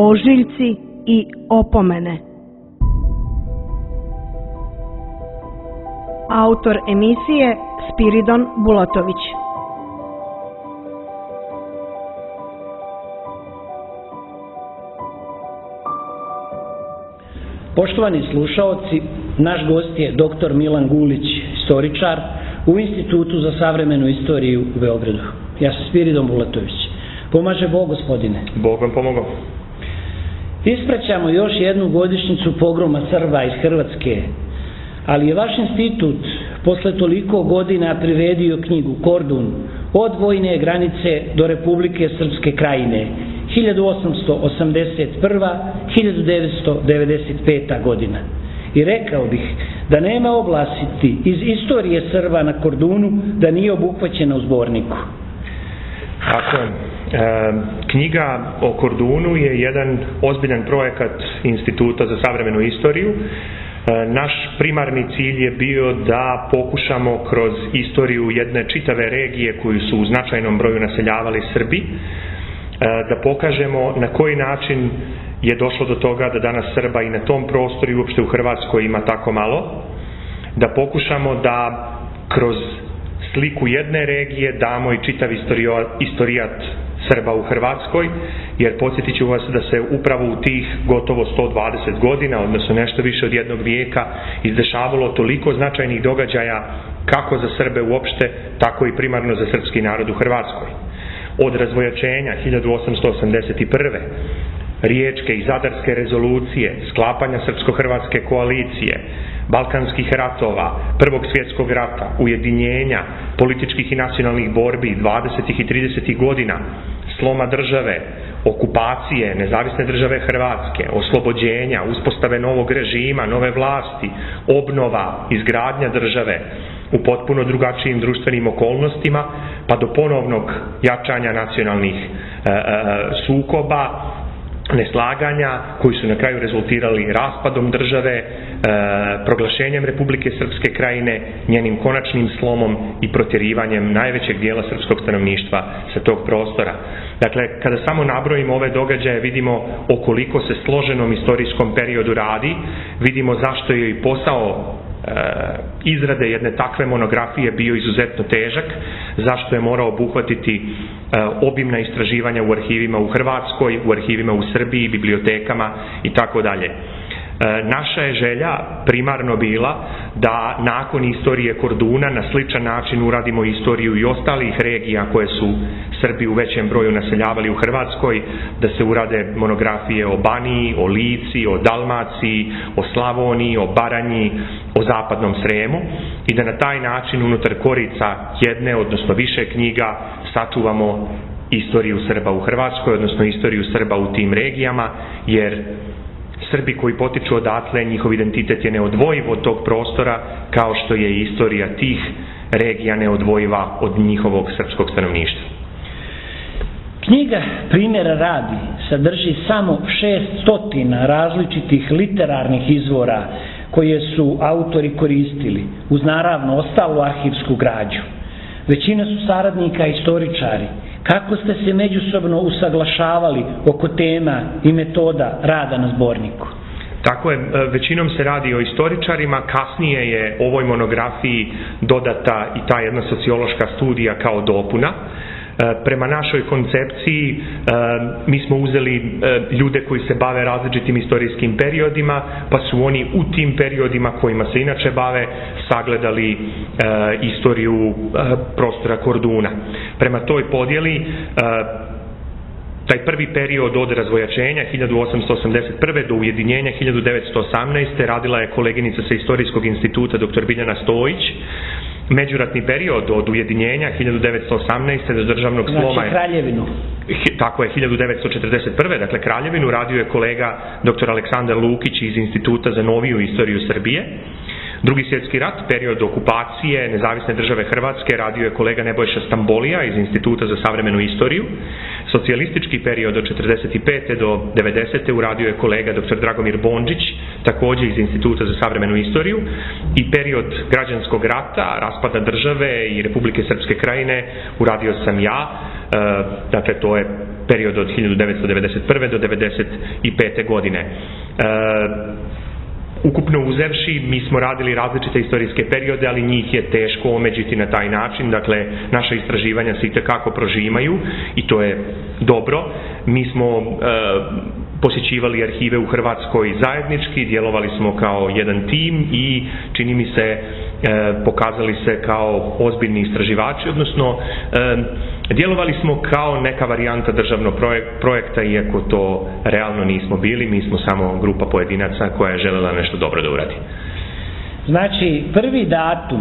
ožiljci i opomene. Autor emisije Spiridon Bulatović. Poštovani slušaoci, naš gost je dr. Milan Gulić, istoričar u Institutu za savremenu istoriju u Beogradu. Ja sam Spiridon Bulatović. Pomaže Bog, gospodine. Bog vam pomogao. Ispraćamo još jednu godišnjicu pogroma Srba iz Hrvatske, ali je vaš institut posle toliko godina priredio knjigu Kordun od vojne granice do Republike Srpske Krajine 1881-1995. godina. I rekao bih da nema oblasti iz istorije Srba na Kordunu da nije obuhvaćena u zborniku. Tako je. Knjiga o Kordunu je jedan ozbiljan projekat Instituta za savremenu istoriju. Naš primarni cilj je bio da pokušamo kroz istoriju jedne čitave regije koju su u značajnom broju naseljavali Srbi, da pokažemo na koji način je došlo do toga da danas Srba i na tom prostoru i uopšte u Hrvatskoj ima tako malo, da pokušamo da kroz sliku jedne regije damo i čitav istorijat Srba u Hrvatskoj, jer podsjetit ću vas da se upravo u tih gotovo 120 godina, odnosno nešto više od jednog vijeka, izdešavalo toliko značajnih događaja kako za Srbe uopšte, tako i primarno za srpski narod u Hrvatskoj. Od razvojačenja 1881. Riječke i Zadarske rezolucije, sklapanja Srpsko-Hrvatske koalicije, Balkanskih ratova, Prvog svjetskog rata, ujedinjenja, političkih i nacionalnih borbi 20. i 30. godina, sloma države, okupacije, nezavisne države Hrvatske, oslobođenja, uspostave novog režima, nove vlasti, obnova, izgradnja države u potpuno drugačijim društvenim okolnostima, pa do ponovnog jačanja nacionalnih sukoba, neslaganja koji su na kraju rezultirali raspadom države, proglašenjem Republike Srpske Krajine, njenim konačnim slomom i protjerivanjem najvećeg dijela srpskog stanovništva sa tog prostora. Dakle, kada samo nabrojimo ove događaje, vidimo o koliko se složenom istorijskom periodu radi, vidimo zašto je i posao izrade jedne takve monografije bio izuzetno težak, zašto je morao obuhvatiti obimna istraživanja u arhivima u Hrvatskoj, u arhivima u Srbiji, bibliotekama i tako dalje. Naša je želja primarno bila da nakon istorije Korduna na sličan način uradimo istoriju i ostalih regija koje su Srbi u većem broju naseljavali u Hrvatskoj, da se urade monografije o Baniji, o Lici, o Dalmaciji, o Slavoniji, o Baranji, o Zapadnom Sremu i da na taj način unutar korica jedne, odnosno više knjiga sačuvamo istoriju Srba u Hrvatskoj, odnosno istoriju Srba u tim regijama, jer Srbi koji potiču odatle, njihov identitet je neodvojiv od tog prostora, kao što je istorija tih regija neodvojiva od njihovog srpskog stanovništva. Knjiga, primjera radi, sadrži samo 600 različitih literarnih izvora koje su autori koristili, uz naravno ostalu arhivsku građu. Većina su saradnika istoričari. Kako ste se međusobno usaglašavali oko tema i metoda rada na zborniku? Tako je, većinom se radi o istoričarima, kasnije je ovoj monografiji dodata i ta jedna sociološka studija kao dopuna. Prema našoj koncepciji mi smo uzeli ljude koji se bave različitim istorijskim periodima, pa su oni u tim periodima kojima se inače bave sagledali istoriju prostora Korduna. Prema toj podjeli taj prvi period od razvojačenja 1881. do ujedinjenja 1918. radila je koleginica sa Istorijskog instituta dr. Biljana Stojić. Međuratni period od ujedinjenja 1918. do državnog sloma Znači Kraljevinu. Tako je, 1941. Dakle, Kraljevinu radio je kolega dr. Aleksandar Lukić iz Instituta za noviju istoriju Srbije. Drugi svjetski rat, period okupacije nezavisne države Hrvatske, radio je kolega Nebojša Stambolija iz Instituta za savremenu istoriju. Socijalistički period od 45. do 90. uradio je kolega dr. Dragomir Bondžić, također iz Instituta za savremenu istoriju. I period građanskog rata, raspada države i Republike Srpske Krajine uradio sam ja. Dakle, to je period od 1991. do 1995. godine. Ukupno uzevši, mi smo radili različite istorijske periode, ali njih je teško omeđiti na taj način, dakle, naša istraživanja se itekako prožimaju i to je dobro. Mi smo posjećivali arhive u Hrvatskoj zajednički, djelovali smo kao jedan tim i čini mi se pokazali se kao ozbiljni istraživači, odnosno djelovali smo kao neka varijanta državnog projekta, iako to realno nismo bili, mi smo samo grupa pojedinaca koja je željela nešto dobro da uradi. Znači, prvi datum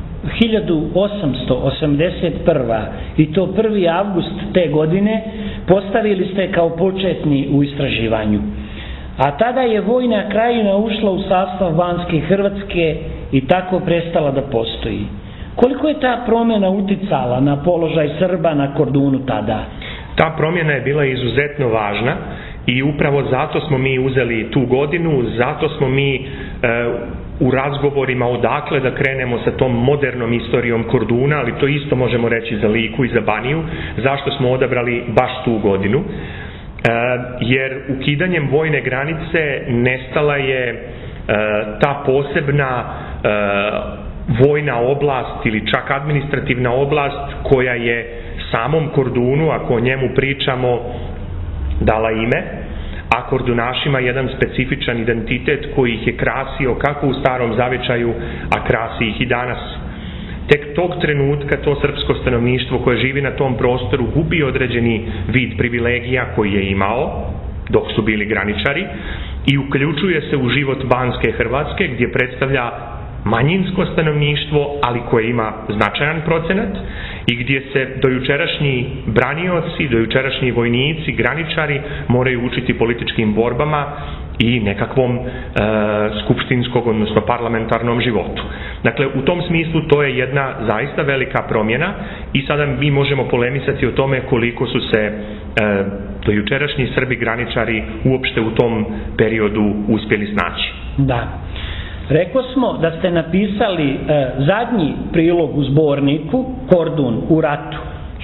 1881. i to 1. avgust te godine postavili ste kao početni u istraživanju. A tada je Vojna krajina ušla u sastav Banske Hrvatske i tako prestala da postoji. Koliko je ta promjena uticala na položaj Srba na Kordunu tada? Ta promjena je bila izuzetno važna i upravo zato smo mi uzeli tu godinu, zato smo mi u razgovorima odakle da krenemo sa tom modernom istorijom Korduna, ali to isto možemo reći za Liku i za Baniju, zašto smo odabrali baš tu godinu. Jer ukidanjem vojne granice nestala je ta posebna vojna oblast ili čak administrativna oblast koja je samom Kordunu, ako o njemu pričamo, dala ime, a Kordunašima jedan specifičan identitet koji ih je krasio kako u Starom Zavičaju, a krasi ih i danas. Tek tog trenutka to srpsko stanovništvo koje živi na tom prostoru gubi određeni vid privilegija koji je imao dok su bili graničari i uključuje se u život Banske Hrvatske gdje predstavlja manjinsko stanovništvo, ali koje ima značajan procenat i gdje se dojučerašnji branioci, dojučerašnji vojnici, graničari moraju učiti političkim borbama i nekakvom skupštinskog, odnosno parlamentarnom životu. Dakle, u tom smislu to je jedna zaista velika promjena i sada mi možemo polemisati o tome koliko su se dojučerašnji Srbi graničari uopšte u tom periodu uspjeli snaći. Da. Rekao smo da ste napisali zadnji prilog u zborniku Kordun u ratu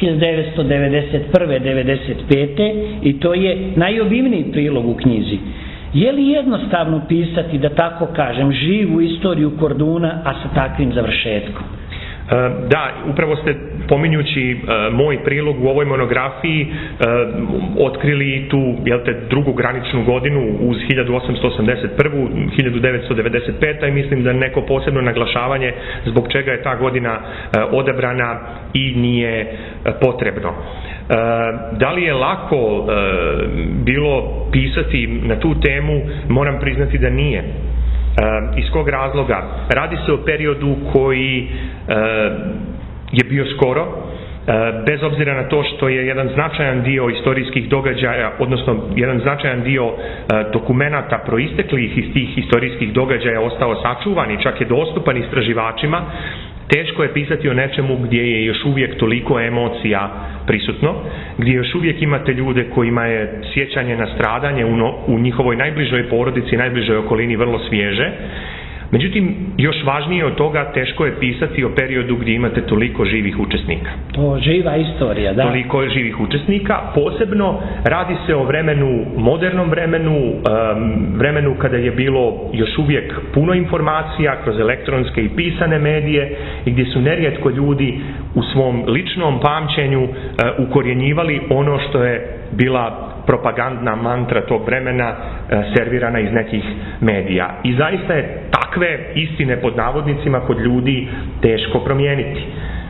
1991-95. i to je najobimniji prilog u knjizi. Je li jednostavno pisati, da tako kažem, živu istoriju Korduna, a sa takvim završetkom? Da, upravo ste, pominjući moj prilog u ovoj monografiji, otkrili tu drugu graničnu godinu uz 1881. 1995. i mislim da neko posebno naglašavanje zbog čega je ta godina odabrana i nije potrebno. Da li je lako bilo pisati na tu temu? Moram priznati da nije. Iz kog razloga? Radi se o periodu koji je bio skoro, bez obzira na to što je jedan značajan dio istorijskih događaja, odnosno jedan značajan dio dokumenata proisteklih iz tih historijskih događaja ostao sačuvan i čak je dostupan istraživačima. Teško je pisati o nečemu gdje je još uvijek toliko emocija prisutno, gdje još uvijek imate ljude kojima je sjećanje na stradanje u njihovoj najbližoj porodici, najbližoj okolini vrlo svježe. Međutim, još važnije od toga, teško je pisati o periodu gdje imate toliko živih učesnika. To živa istorija, da. Toliko živih učesnika, posebno radi se o vremenu, modernom vremenu, vremenu kada je bilo još uvijek puno informacija kroz elektronske i pisane medije i gdje su nerijetko ljudi u svom ličnom pamćenju ukorjenjivali ono što je bila propagandna mantra tog vremena servirana iz nekih medija. I zaista je takve istine pod navodnicima kod ljudi teško promijeniti.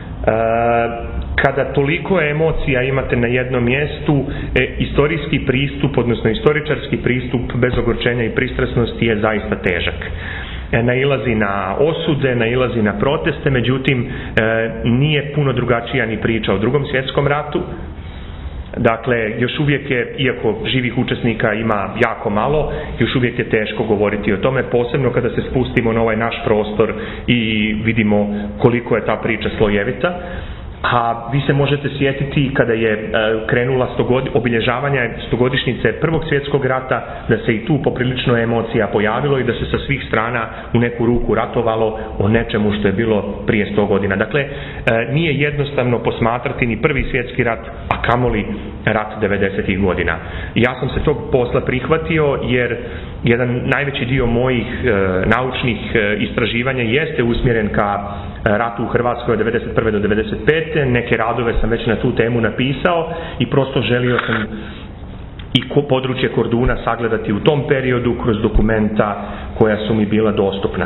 Kada toliko emocija imate na jednom mjestu, istorijski pristup, odnosno istoričarski pristup bez ogorčenja i pristrasnosti je zaista težak. Nailazi na osude, nailazi na proteste, međutim nije puno drugačija ni priča o Drugom svjetskom ratu. Dakle, još uvijek je, iako živih učesnika ima jako malo, još uvijek je teško govoriti o tome, posebno kada se spustimo na ovaj naš prostor i vidimo koliko je ta priča slojevita. A vi se možete sjetiti kada je krenula obilježavanje 100-godišnjice Prvog svjetskog rata, da se i tu poprilično emocija pojavilo i da se sa svih strana u neku ruku ratovalo o nečemu što je bilo prije 100 godina. Dakle, nije jednostavno posmatrati ni Prvi svjetski rat, a kamoli rat 90-ih godina. Ja sam se tog posla prihvatio jer jedan najveći dio mojih naučnih istraživanja jeste usmjeren ka ratu u Hrvatskoj od 1991. do 1995. Neke radove sam već na tu temu napisao i prosto želio sam i područje Korduna sagledati u tom periodu kroz dokumenta koja su mi bila dostupna.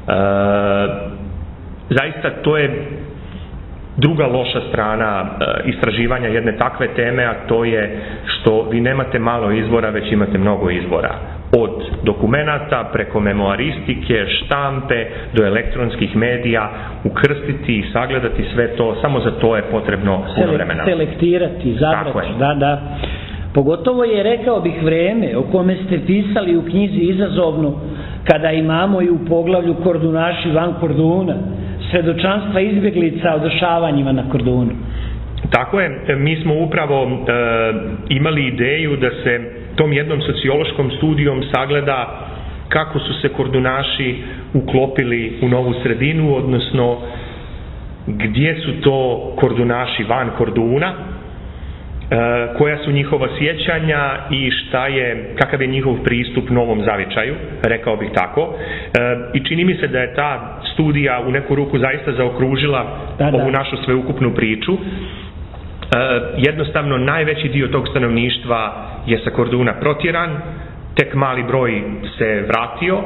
Zaista to je druga loša strana istraživanja jedne takve teme, a to je što vi nemate malo izvora, već imate mnogo izvora. Od dokumenata, preko memoaristike, štampe, do elektronskih medija, ukrstiti i sagledati sve to, samo za to je potrebno puno vremena. Selektirati, zabrati, da. Pogotovo je, rekao bih, vreme o kome ste pisali u knjizi izazovno, kada imamo i u poglavlju Kordunaši van Korduna, svedočanstva izbjeglica o dešavanjima na Kordunu. Tako je, mi smo upravo imali ideju da se tom jednom sociološkom studijom sagleda kako su se Kordunaši uklopili u novu sredinu, odnosno gdje su to Kordunaši van Korduna, koja su njihova sjećanja i kakav je njihov pristup novom zavičaju, rekao bih tako. I čini mi se da je ta studija u neku ruku zaista zaokružila ovu našu sveukupnu priču. Jednostavno, najveći dio tog stanovništva je sa Korduna protjeran, tek mali broj se vratio.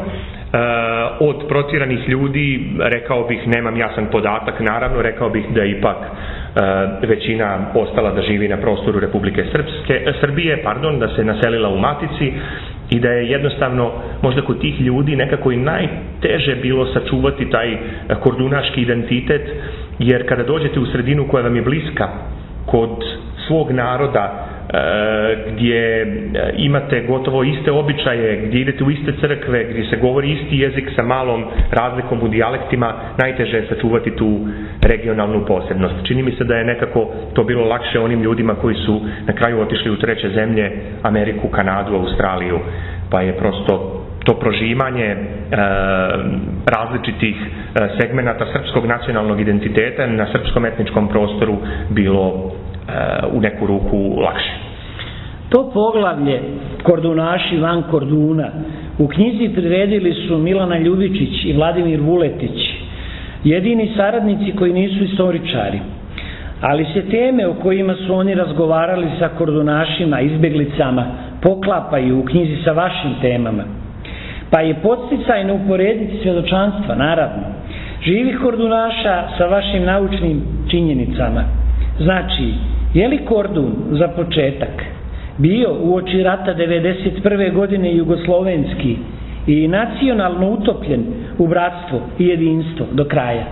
Od protjeranih ljudi, rekao bih, nemam jasan podatak, naravno, rekao bih da je ipak većina ostala da živi na prostoru Republike Srbije, da se naselila u Matici i da je jednostavno možda kod tih ljudi nekako i najteže bilo sačuvati taj kordunaški identitet, jer kada dođete u sredinu koja vam je bliska, kod svog naroda, gdje imate gotovo iste običaje, gdje idete u iste crkve, gdje se govori isti jezik sa malom razlikom u dijalektima, najteže je sačuvati tu regionalnu posebnost. Čini mi se da je nekako to bilo lakše onim ljudima koji su na kraju otišli u treće zemlje, Ameriku, Kanadu, Australiju, pa je prosto to prožimanje različitih segmenata srpskog nacionalnog identiteta na srpskom etničkom prostoru bilo u neku ruku lakše. To poglavlje Kordunaši van Korduna u knjizi priredili su Milana Ljubičić i Vladimir Vuletić, jedini saradnici koji nisu istoričari, ali se teme o kojima su oni razgovarali sa Kordunašima, izbjeglicama, poklapaju u knjizi sa vašim temama. Pa je podsticajno uporediti svjedočanstva, naravno, živih Kordunaša sa vašim naučnim činjenicama. Znači, je li Kordun za početak bio uoči rata 1991. godine jugoslovenski i nacionalno utopljen u bratstvo i jedinstvo do kraja?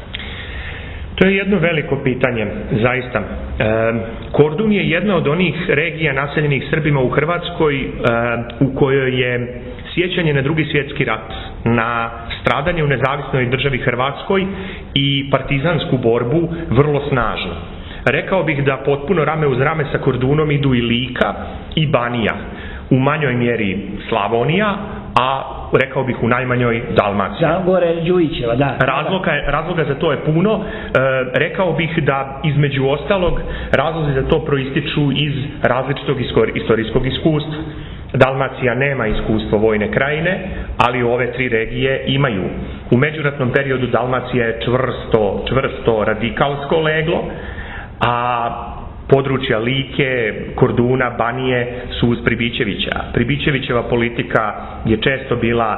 To je jedno veliko pitanje, zaista. Kordun je jedna od onih regija naseljenih Srbima u Hrvatskoj u kojoj je sjećanje na Drugi svjetski rat, na stradanje u nezavisnoj državi Hrvatskoj i partizansku borbu vrlo snažno. Rekao bih da potpuno rame uz rame sa Kordunom idu i Lika i Banija, u manjoj mjeri Slavonija, a rekao bih u najmanjoj Dalmacija. Gore Đujićeva, da. Razloga za to je puno. Rekao bih da između ostalog razlozi za to proističu iz različitog istorijskog iskustva. Dalmacija nema iskustvo vojne krajine, ali ove tri regije imaju. U međuratnom periodu Dalmacija je čvrsto radikalsko leglo, a područja Like, Korduna, Banije su uz Pribićevića. Pribićevićeva politika je često bila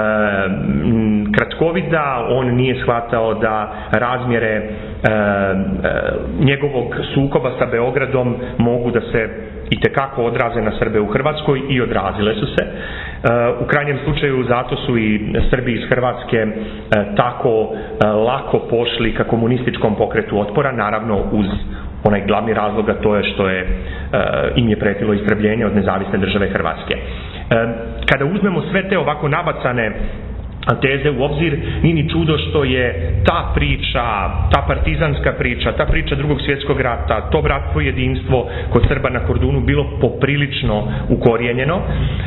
kratkovida, on nije shvatao da razmjere njegovog sukoba sa Beogradom mogu da se itekako odraze na Srbe u Hrvatskoj i odrazile su se. U krajnjem slučaju zato su i Srbi iz Hrvatske tako lako pošli ka komunističkom pokretu otpora, naravno uz onaj glavni razlog, a to je što im je pretilo istrebljenje od nezavisne države Hrvatske. Kada uzmemo sve te ovako nabacane teze u obzir, nije ni čudo što je ta priča, ta partizanska priča, ta priča Drugog svjetskog rata, to bratstvo i jedinstvo kod Srba na Kordunu bilo poprilično ukorijenjeno.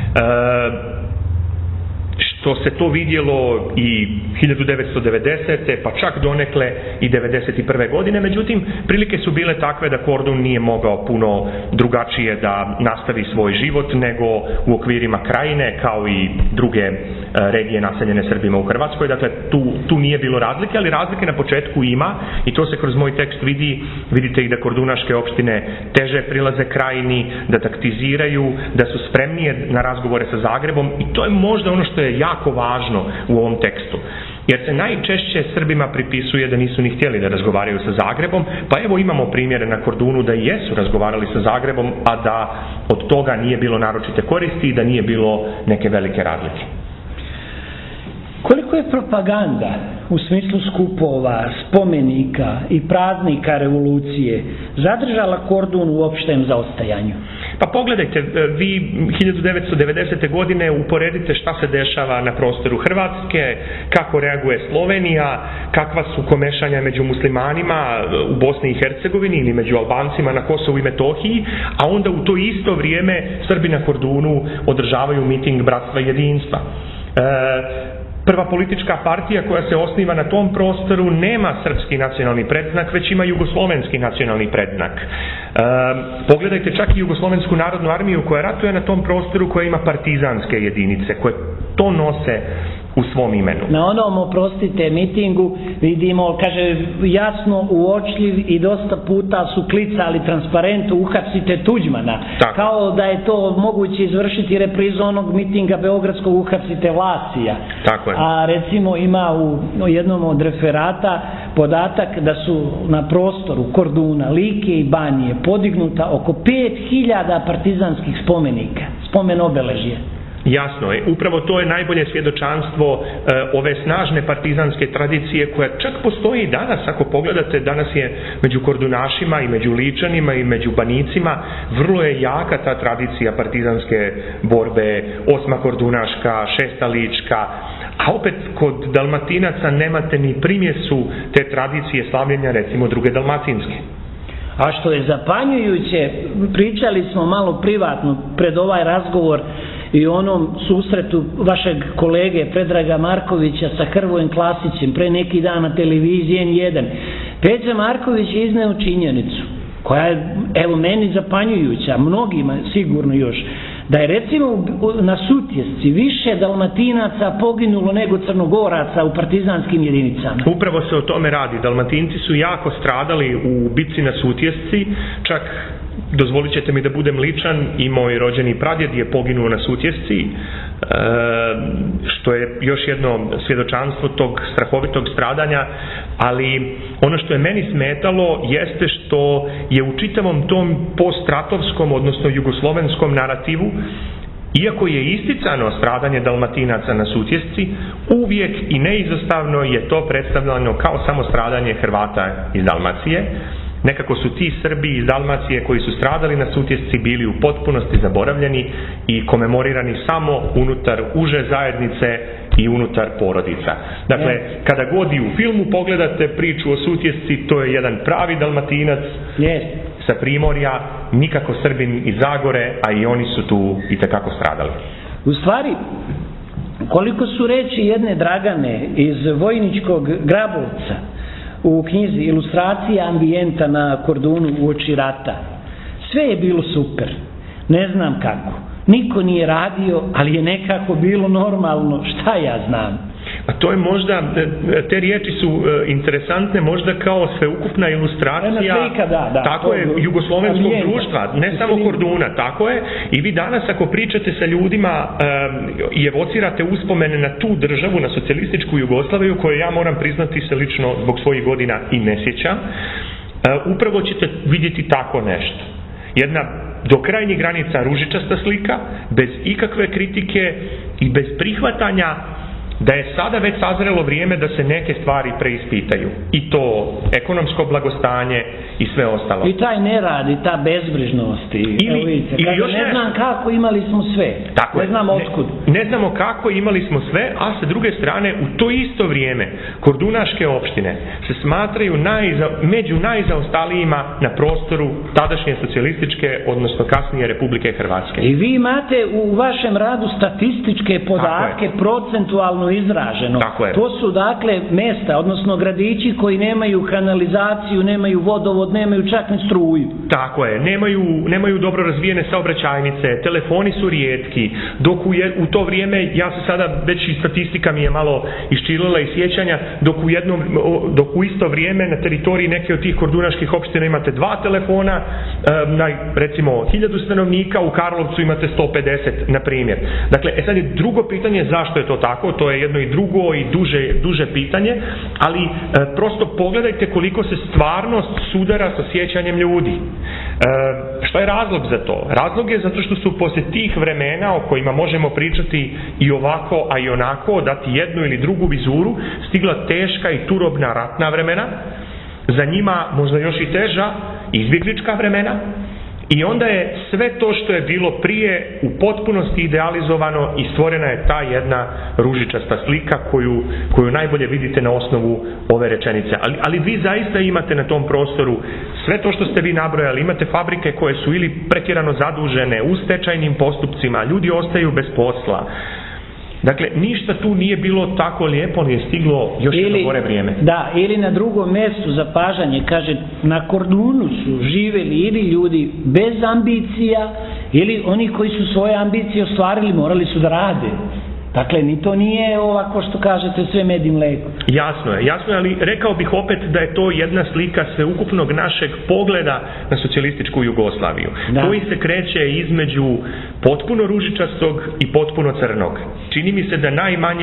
Što se to vidjelo i 1990. pa čak donekle i 1991. godine, međutim, prilike su bile takve da Kordun nije mogao puno drugačije da nastavi svoj život nego u okvirima Krajine, kao i druge regije naseljene Srbima u Hrvatskoj. Dakle, tu nije bilo razlike, ali razlike na početku ima i to se kroz moj tekst vidi. Vidite i da kordunaške opštine teže prilaze Krajini, da taktiziraju, da su spremnije na razgovore sa Zagrebom i to je možda ono što je jako važno u ovom tekstu. Jer se najčešće Srbima pripisuje da nisu ni htjeli da razgovaraju sa Zagrebom, pa evo imamo primjere na Kordunu da jesu razgovarali sa Zagrebom, a da od toga nije bilo naročite koristi i da nije bilo neke velike razlike. Koliko je propaganda u smislu skupova, spomenika i praznika revolucije zadržala Kordun u opštem zaostajanju? Pa pogledajte, vi 1990. godine uporedite šta se dešava na prostoru Hrvatske, kako reaguje Slovenija, kakva su komešanja među muslimanima u Bosni i Hercegovini ili među Albancima na Kosovu i Metohiji, a onda u to isto vrijeme Srbi na Kordunu održavaju miting bratstva i jedinstva. Prva politička partija koja se osniva na tom prostoru nema srpski nacionalni predznak, već ima jugoslovenski nacionalni predznak. Pogledajte čak i Jugoslovensku narodnu armiju koja ratuje na tom prostoru, koja ima partizanske jedinice, koje to nose u svom imenu. Na onom, oprostite, mitingu vidimo, kaže, jasno uočljiv i dosta puta su klicali transparentu uhapsite Tuđmana. Tako. Kao da je to moguće izvršiti reprizu onog mitinga beogradskog uhapsite Vlasija. Tako je. A recimo ima u jednom od referata podatak da su na prostoru Korduna, Like i Banije podignuta oko 5000 partizanskih spomenika, spomen obeležje. Jasno je, upravo to je najbolje svjedočanstvo ove snažne partizanske tradicije koja čak postoji i danas. Ako pogledate, danas je među Kordunašima i među Ličanima i među Banicima vrlo je jaka ta tradicija partizanske borbe, 8. Kordunaška, 6. Lička, a opet kod Dalmatinaca nemate ni primjesu te tradicije slavljenja recimo 2. Dalmatinske. A što je zapanjujuće, pričali smo malo privatno pred ovaj razgovor i onom susretu vašeg kolege Predraga Markovića sa Hrvojem Klasićem pre neki dan na televiziji N1. Peđa Marković je izneo činjenicu koja je, evo, meni zapanjujuća, mnogima sigurno još, da je recimo na Sutjesci više Dalmatinaca poginulo nego Crnogoraca u partizanskim jedinicama. Upravo se o tome radi. Dalmatinci su jako stradali u bitci na Sutjesci, čak dozvolit ćete mi da budem ličan, i moj rođeni pradjed je poginuo na Sutjesci, što je još jedno svjedočanstvo tog strahovitog stradanja, ali ono što je meni smetalo jeste što je u čitavom tom postratovskom, odnosno jugoslovenskom narativu, iako je isticano stradanje Dalmatinaca na Sutjesci, uvijek i neizostavno je to predstavljeno kao samo stradanje Hrvata iz Dalmacije. Nekako su ti Srbi iz Dalmacije koji su stradali na Sutjesci bili u potpunosti zaboravljeni i komemorirani samo unutar uže zajednice i unutar porodica. Dakle, kada god i u filmu pogledate priču o Sutjesci, to je jedan pravi Dalmatinac sa Primorja, nikako Srbin iz Zagore, a i oni su tu itekako stradali. U stvari, koliko su reči jedne Dragane iz Vojničkog Grabovca u knjizi Ilustracija ambijenta na Kordunu uoči rata. Sve je bilo super. Ne znam kako. Niko nije radio, ali je nekako bilo normalno. Šta ja znam? A to je možda, te riječi su interesantne možda kao sveukupna ilustracija tako je, jugoslovenskog društva, ne samo Korduna, tako je. I vi danas ako pričate sa ljudima i evocirate uspomene na tu državu, na socijalističku Jugoslaviju, koju ja moram priznati se lično zbog svojih godina i ne sjećam, upravo ćete vidjeti tako nešto. Jedna do krajnjih granica ružičasta slika, bez ikakve kritike i bez prihvatanja da je sada već sazrelo vrijeme da se neke stvari preispitaju. I to ekonomsko blagostanje i sve ostalo. I taj nerad i ta bezbrižnost. Ili još ne znam kako, imali smo sve. Tako ne znamo otkud. Ne znamo kako, imali smo sve, a sa druge strane u to isto vrijeme kordunaške opštine se smatraju među najzaostalijima na prostoru tadašnje socijalističke, odnosno kasnije Republike Hrvatske. I vi imate u vašem radu statističke podatke procentualno izraženo. To su dakle mjesta, odnosno gradići koji nemaju kanalizaciju, nemaju vodovod, nemaju čak ni struju. Tako je, nemaju dobro razvijene saobraćajnice, telefoni su rijetki, dok u to vrijeme, ja se sada već i statistika mi je malo iščilila iz sjećanja, dok u isto vrijeme na teritoriji neke od tih kordunaških opština imate 2 telefona, na recimo 1000 stanovnika, u Karlovcu imate 150, na primjer. Dakle, sad je drugo pitanje zašto je to tako, to je jedno i drugo i duže pitanje, ali prosto pogledajte koliko se stvarnost sudara sa sjećanjem ljudi. Što je razlog za to? Razlog je zato što su poslije tih vremena o kojima možemo pričati i ovako, a i onako, dati jednu ili drugu vizuru, stigla teška i turobna ratna vremena, za njima možda još i teža izbjeglička vremena, i onda je sve to što je bilo prije u potpunosti idealizovano i stvorena je ta jedna ružičasta slika koju najbolje vidite na osnovu ove rečenice. Ali vi zaista imate na tom prostoru sve to što ste vi nabrojali, imate fabrike koje su ili pretjerano zadužene u stečajnim postupcima, ljudi ostaju bez posla. Dakle, ništa tu nije bilo tako lijepo, nije stiglo još jedno gore vrijeme. Da, ili na drugom mjestu zapažanje, kaže, na Kordunu su živjeli ili ljudi bez ambicija, ili oni koji su svoje ambicije ostvarili, morali su da rade. Dakle, ni to nije ovako što kažete sve med i mlijeko. Jasno je, ali rekao bih opet da je to jedna slika sveukupnog našeg pogleda na socijalističku Jugoslaviju, koji se kreće između potpuno ružičastog i potpuno crnog. Čini mi se da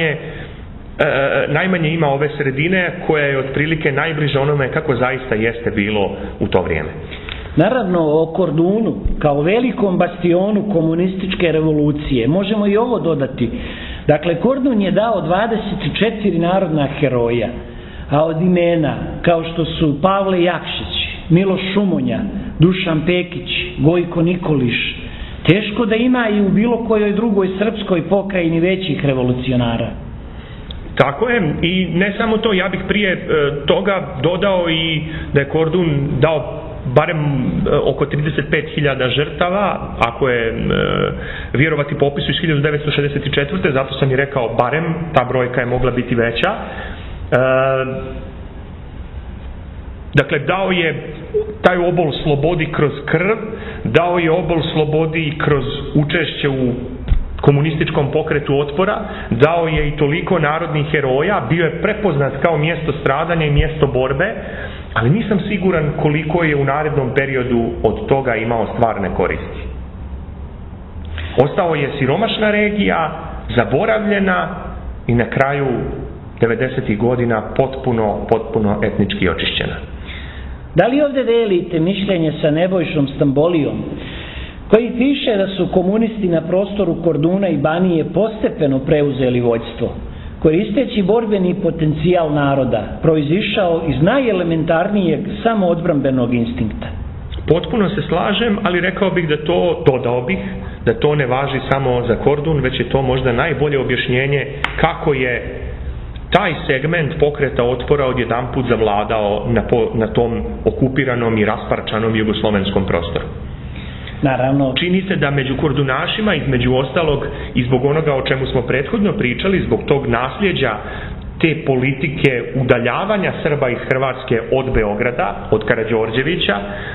najmanje ima ove sredine koja je otprilike najbliže onome kako zaista jeste bilo u to vrijeme. Naravno, o Kordunu, kao velikom bastionu komunističke revolucije, možemo i ovo dodati. Dakle, Kordun je dao 24 narodna heroja, a od imena, kao što su Pavle Jakšić, Miloš Šumonja, Dušan Pekić, Gojko Nikoliš, teško da ima i u bilo kojoj drugoj srpskoj pokrajini većih revolucionara. Tako je, i ne samo to, ja bih prije toga dodao i da je Kordun dao barem oko 35.000 žrtava, ako je vjerovati popisu iz 1964. Zato sam i rekao barem, ta brojka je mogla biti veća. Dakle, dao je taj obol slobodi kroz krv, dao je obol slobodi kroz učešće u komunističkom pokretu otpora, dao je i toliko narodnih heroja, bio je prepoznat kao mjesto stradanja i mjesto borbe, ali nisam siguran koliko je u narednom periodu od toga imao stvarne koristi. Ostao je siromašna regija, zaboravljena i na kraju 90. godina potpuno etnički očišćena. Da li ovdje delite mišljenje sa Nebojšom Stambolijom, koji piše da su komunisti na prostoru Korduna i Banije postepeno preuzeli vođstvo, koristeći borbeni potencijal naroda, proizišao iz najelementarnijeg samoodbrambenog instinkta? Potpuno se slažem, ali rekao bih dodao bih da to ne važi samo za Kordun, već je to možda najbolje objašnjenje kako je taj segment pokreta otpora odjedanput zavladao na tom okupiranom i rasparčanom jugoslovenskom prostoru. Naravno. Čini se da među kordunašima, između ostalog i zbog onoga o čemu smo prethodno pričali, zbog tog nasljeđa te politike udaljavanja Srba iz Hrvatske od Beograda, od Karađorđevića,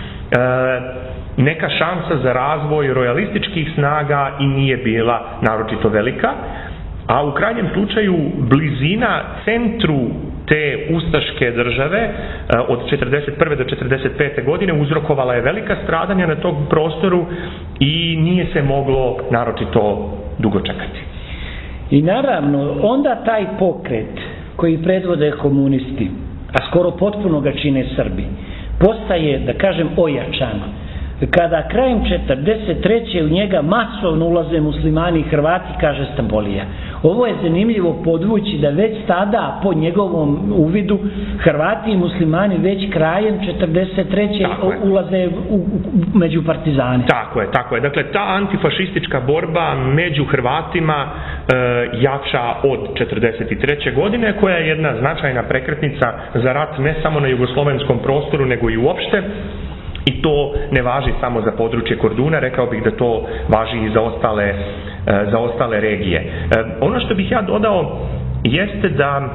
neka šansa za razvoj rojalističkih snaga i nije bila naročito velika, a u krajnjem slučaju blizina centru te ustaške države od 1941. do 1945. godine uzrokovala je velika stradanja na tom prostoru i nije se moglo naročito dugo čekati. I naravno, onda taj pokret koji predvode komunisti, a skoro potpuno ga čine Srbi, postaje, da kažem, ojačan kada krajem 43. u njega masovno ulaze muslimani i Hrvati, kaže Stambolija. Ovo je zanimljivo podvući da već tada, po njegovom uvidu, Hrvati i muslimani već krajem 43. ulaze među partizani. Tako je. Dakle, ta antifašistička borba među Hrvatima jača od 43. godine, koja je jedna značajna prekretnica za rat ne samo na jugoslovenskom prostoru, nego i uopšte. I to ne važi samo za područje Korduna, rekao bih da to važi i za ostale regije. Ono što bih ja dodao jeste da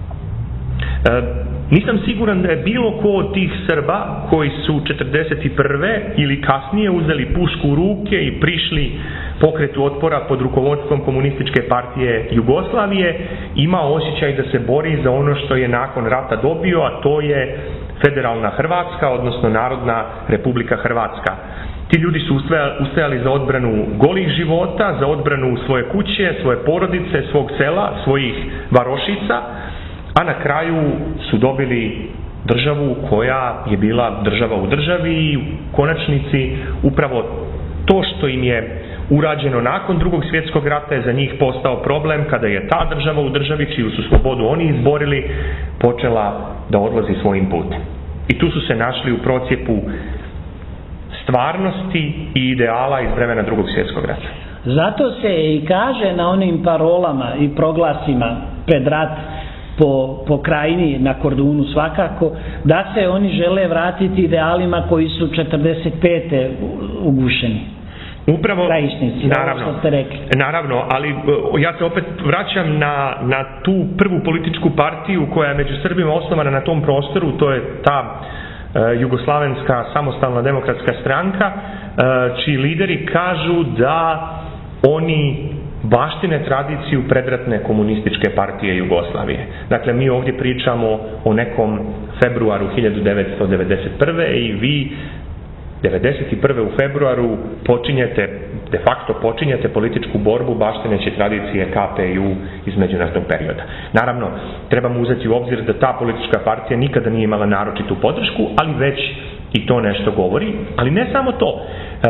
nisam siguran da je bilo ko od tih Srba koji su 41. ili kasnije uzeli pušku u ruke i prišli pokretu otpora pod rukovodstvom Komunističke partije Jugoslavije imao osjećaj da se bori za ono što je nakon rata dobio, a to je federalna Hrvatska, odnosno Narodna Republika Hrvatska. Ti ljudi su ustajali za odbranu golih života, za odbranu svoje kuće, svoje porodice, svog sela, svojih varošica, a na kraju su dobili državu koja je bila država u državi i u konačnici upravo to što im je urađeno nakon Drugog svjetskog rata je za njih postao problem kada je ta država u državi, čiju su slobodu oni izborili, počela da odlazi svojim putem. I tu su se našli u procjepu stvarnosti i ideala iz vremena Drugog svjetskog rata. Zato se i kaže na onim parolama i proglasima pred rat po krajini na Kordunu svakako, da se oni žele vratiti idealima koji su 45. ugušeni. Upravo, naravno, ali ja se opet vraćam na tu prvu političku partiju koja je među Srbima osnovana na tom prostoru, to je ta Jugoslavenska samostalna demokratska stranka, čiji lideri kažu da oni baštine tradiciju predratne komunističke partije Jugoslavije. Dakle, mi ovdje pričamo o nekom februaru 1991. i vi 1991. u februaru de facto počinjete političku borbu baštineći tradicije KPJ iz međunarodnog perioda. Naravno, trebamo uzeti u obzir da ta politička partija nikada nije imala naročitu podršku, ali već i to nešto govori. Ali ne samo to.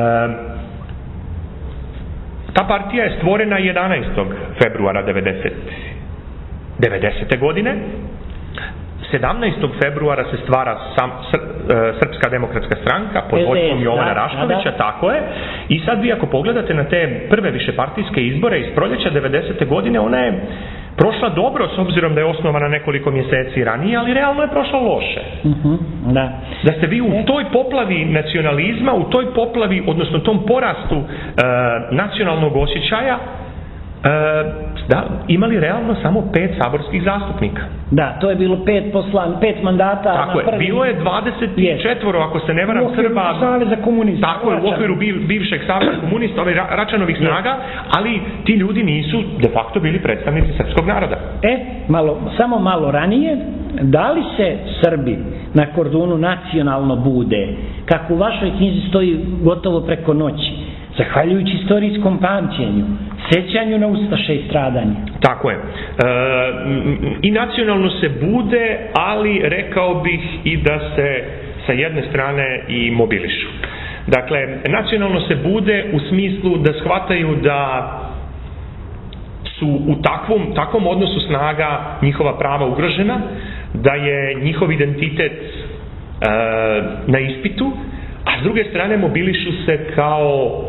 Ta partija je stvorena 11. februara 90. godine. 17. februara se stvara Srpska demokratska stranka pod vodstvom Jovana Raškovića, tako je. I sad vi ako pogledate na te prve višepartijske izbore iz proljeća 90. godine, ona je prošla dobro s obzirom da je osnovana nekoliko mjeseci ranije, ali realno je prošla loše. Da ste vi u toj poplavi nacionalizma, u toj poplavi, odnosno tom porastu nacionalnog osjećaja, imali realno samo 5 saborskih zastupnika. Da, to je bilo 5 mandata. Tako je, bilo je 24, ako se ne varam, Srba. Saveza komunista. Tako je, u okviru bivšeg Saveza komunista, Račanovih snaga, ali ti ljudi nisu de facto bili predstavnici srpskog naroda. Samo malo ranije, da li se Srbi na Kordunu nacionalno bude, kako u vašoj knjizi stoji gotovo preko noći, zahvaljujući istorijskom pamćenju, sećanju na ustaše i stradanje. Tako je. I nacionalno se bude, ali rekao bih i da se sa jedne strane i mobilišu. Dakle, nacionalno se bude u smislu da shvataju da su u takvom odnosu snaga njihova prava ugrožena, da je njihov identitet na ispitu, a s druge strane mobilišu se kao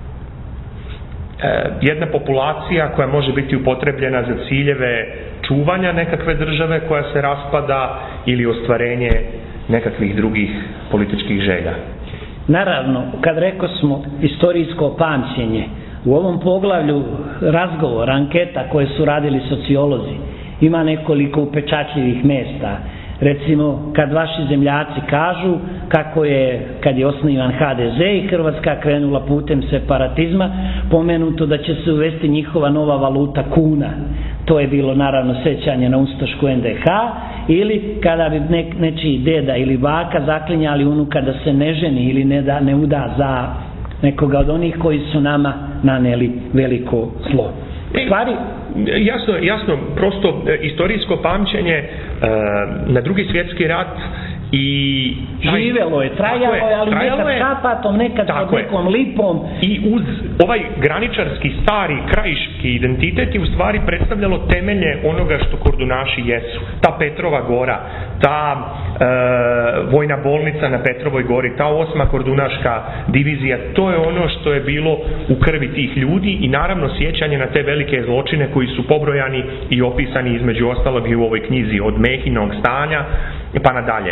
jedna populacija koja može biti upotrebljena za ciljeve čuvanja nekakve države koja se raspada ili ostvarenje nekakvih drugih političkih želja. Naravno, kad rekao smo istorijsko pamćenje, u ovom poglavlju razgovora, anketa koje su radili sociolozi, ima nekoliko upečatljivih mesta. Recimo, kad vaši zemljaci kažu kako je, kad je osnivan HDZ i Hrvatska krenula putem separatizma, pomenuto da će se uvesti njihova nova valuta kuna. To je bilo naravno sećanje na ustašku NDH, ili kada bi nečiji deda ili baka zaklinjali unuka da se ne ženi ili ne uda za nekoga od onih koji su nama naneli veliko zlo. Stvari... Jasno, prosto istorijsko pamćenje na Drugi svjetski rat I živelo je, trajalo je, ali nekad šapatom, nekad pod nekom lipom. I uz ovaj graničarski, stari, krajiški identitet je u stvari predstavljalo temelje onoga što Kordunaši jesu. Ta Petrova gora, ta vojna bolnica na Petrovoj gori, ta 8. Kordunaška divizija, to je ono što je bilo u krvi tih ljudi i naravno sjećanje na te velike zločine koji su pobrojani i opisani između ostalog i u ovoj knjizi, od Mehinog stanja pa nadalje.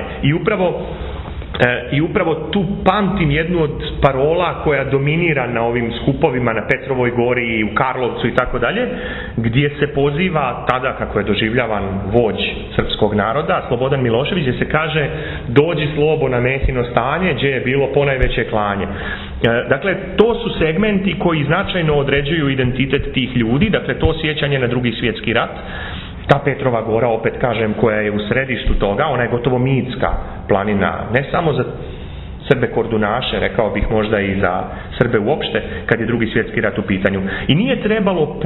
I upravo tu pamtim jednu od parola koja dominira na ovim skupovima na Petrovoj gori i u Karlovcu i tako dalje, gdje se poziva tada, kako je doživljavan vođ srpskog naroda, Slobodan Milošević, gdje se kaže: dođi Slobo na Mehino stanje, gdje je bilo ponajveće klanje. Dakle, to su segmenti koji značajno određuju identitet tih ljudi, dakle to sjećanje na Drugi svjetski rat. Ta Petrova gora, opet kažem, koja je u središtu toga, ona je gotovo mitska planina, ne samo za Srbe Kordunaše, rekao bih možda i za Srbe uopšte, kad je Drugi svjetski rat u pitanju. I nije trebalo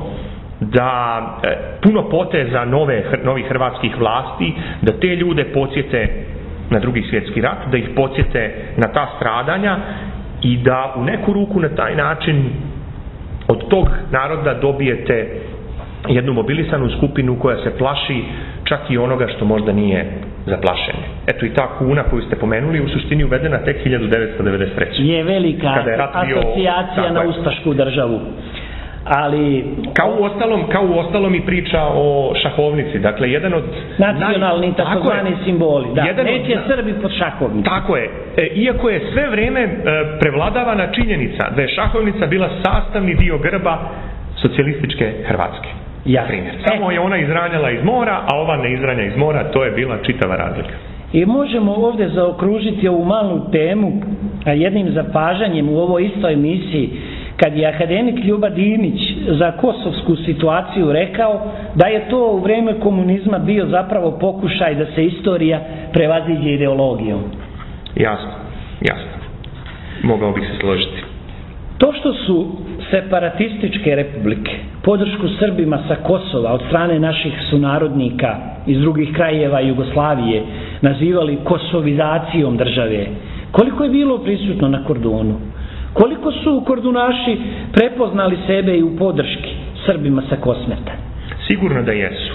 puno poteza novih hrvatskih vlasti da te ljude podsjete na Drugi svjetski rat, da ih podsjete na ta stradanja i da u neku ruku na taj način od tog naroda dobijete jednu mobilisanu skupinu koja se plaši čak i onoga što možda nije za plašenje. Eto, i ta kuna koju ste pomenuli u suštini uvedena tek 1993. Je velika asocijacija na ustašku državu. Ali kao u ostalom i priča o šahovnici. Dakle, jedan od nacionalni takozvani simboli. Da, neće Srbi pod šahovnicom. Tako je. Iako je sve vrijeme prevladavana činjenica da je šahovnica bila sastavni dio grba socijalističke Hrvatske. Primjer. Samo je ona izranjala iz mora, a ova ne izranja iz mora, to je bila čitava razlika. I možemo ovdje zaokružiti ovu malu temu jednim zapažanjem u ovoj istoj emisiji, kad je akademik Ljuba Dimić za kosovsku situaciju rekao da je to u vrijeme komunizma bio zapravo pokušaj da se istorija prevaziđe ideologijom. Jasno. Mogao bih se složiti. To što su separatističke republike podršku Srbima sa Kosova od strane naših sunarodnika iz drugih krajeva Jugoslavije nazivali kosovizacijom države, koliko je bilo prisutno na Kordunu? Koliko su Kordunaši prepoznali sebe i u podrški Srbima sa Kosmeta? Sigurno da jesu.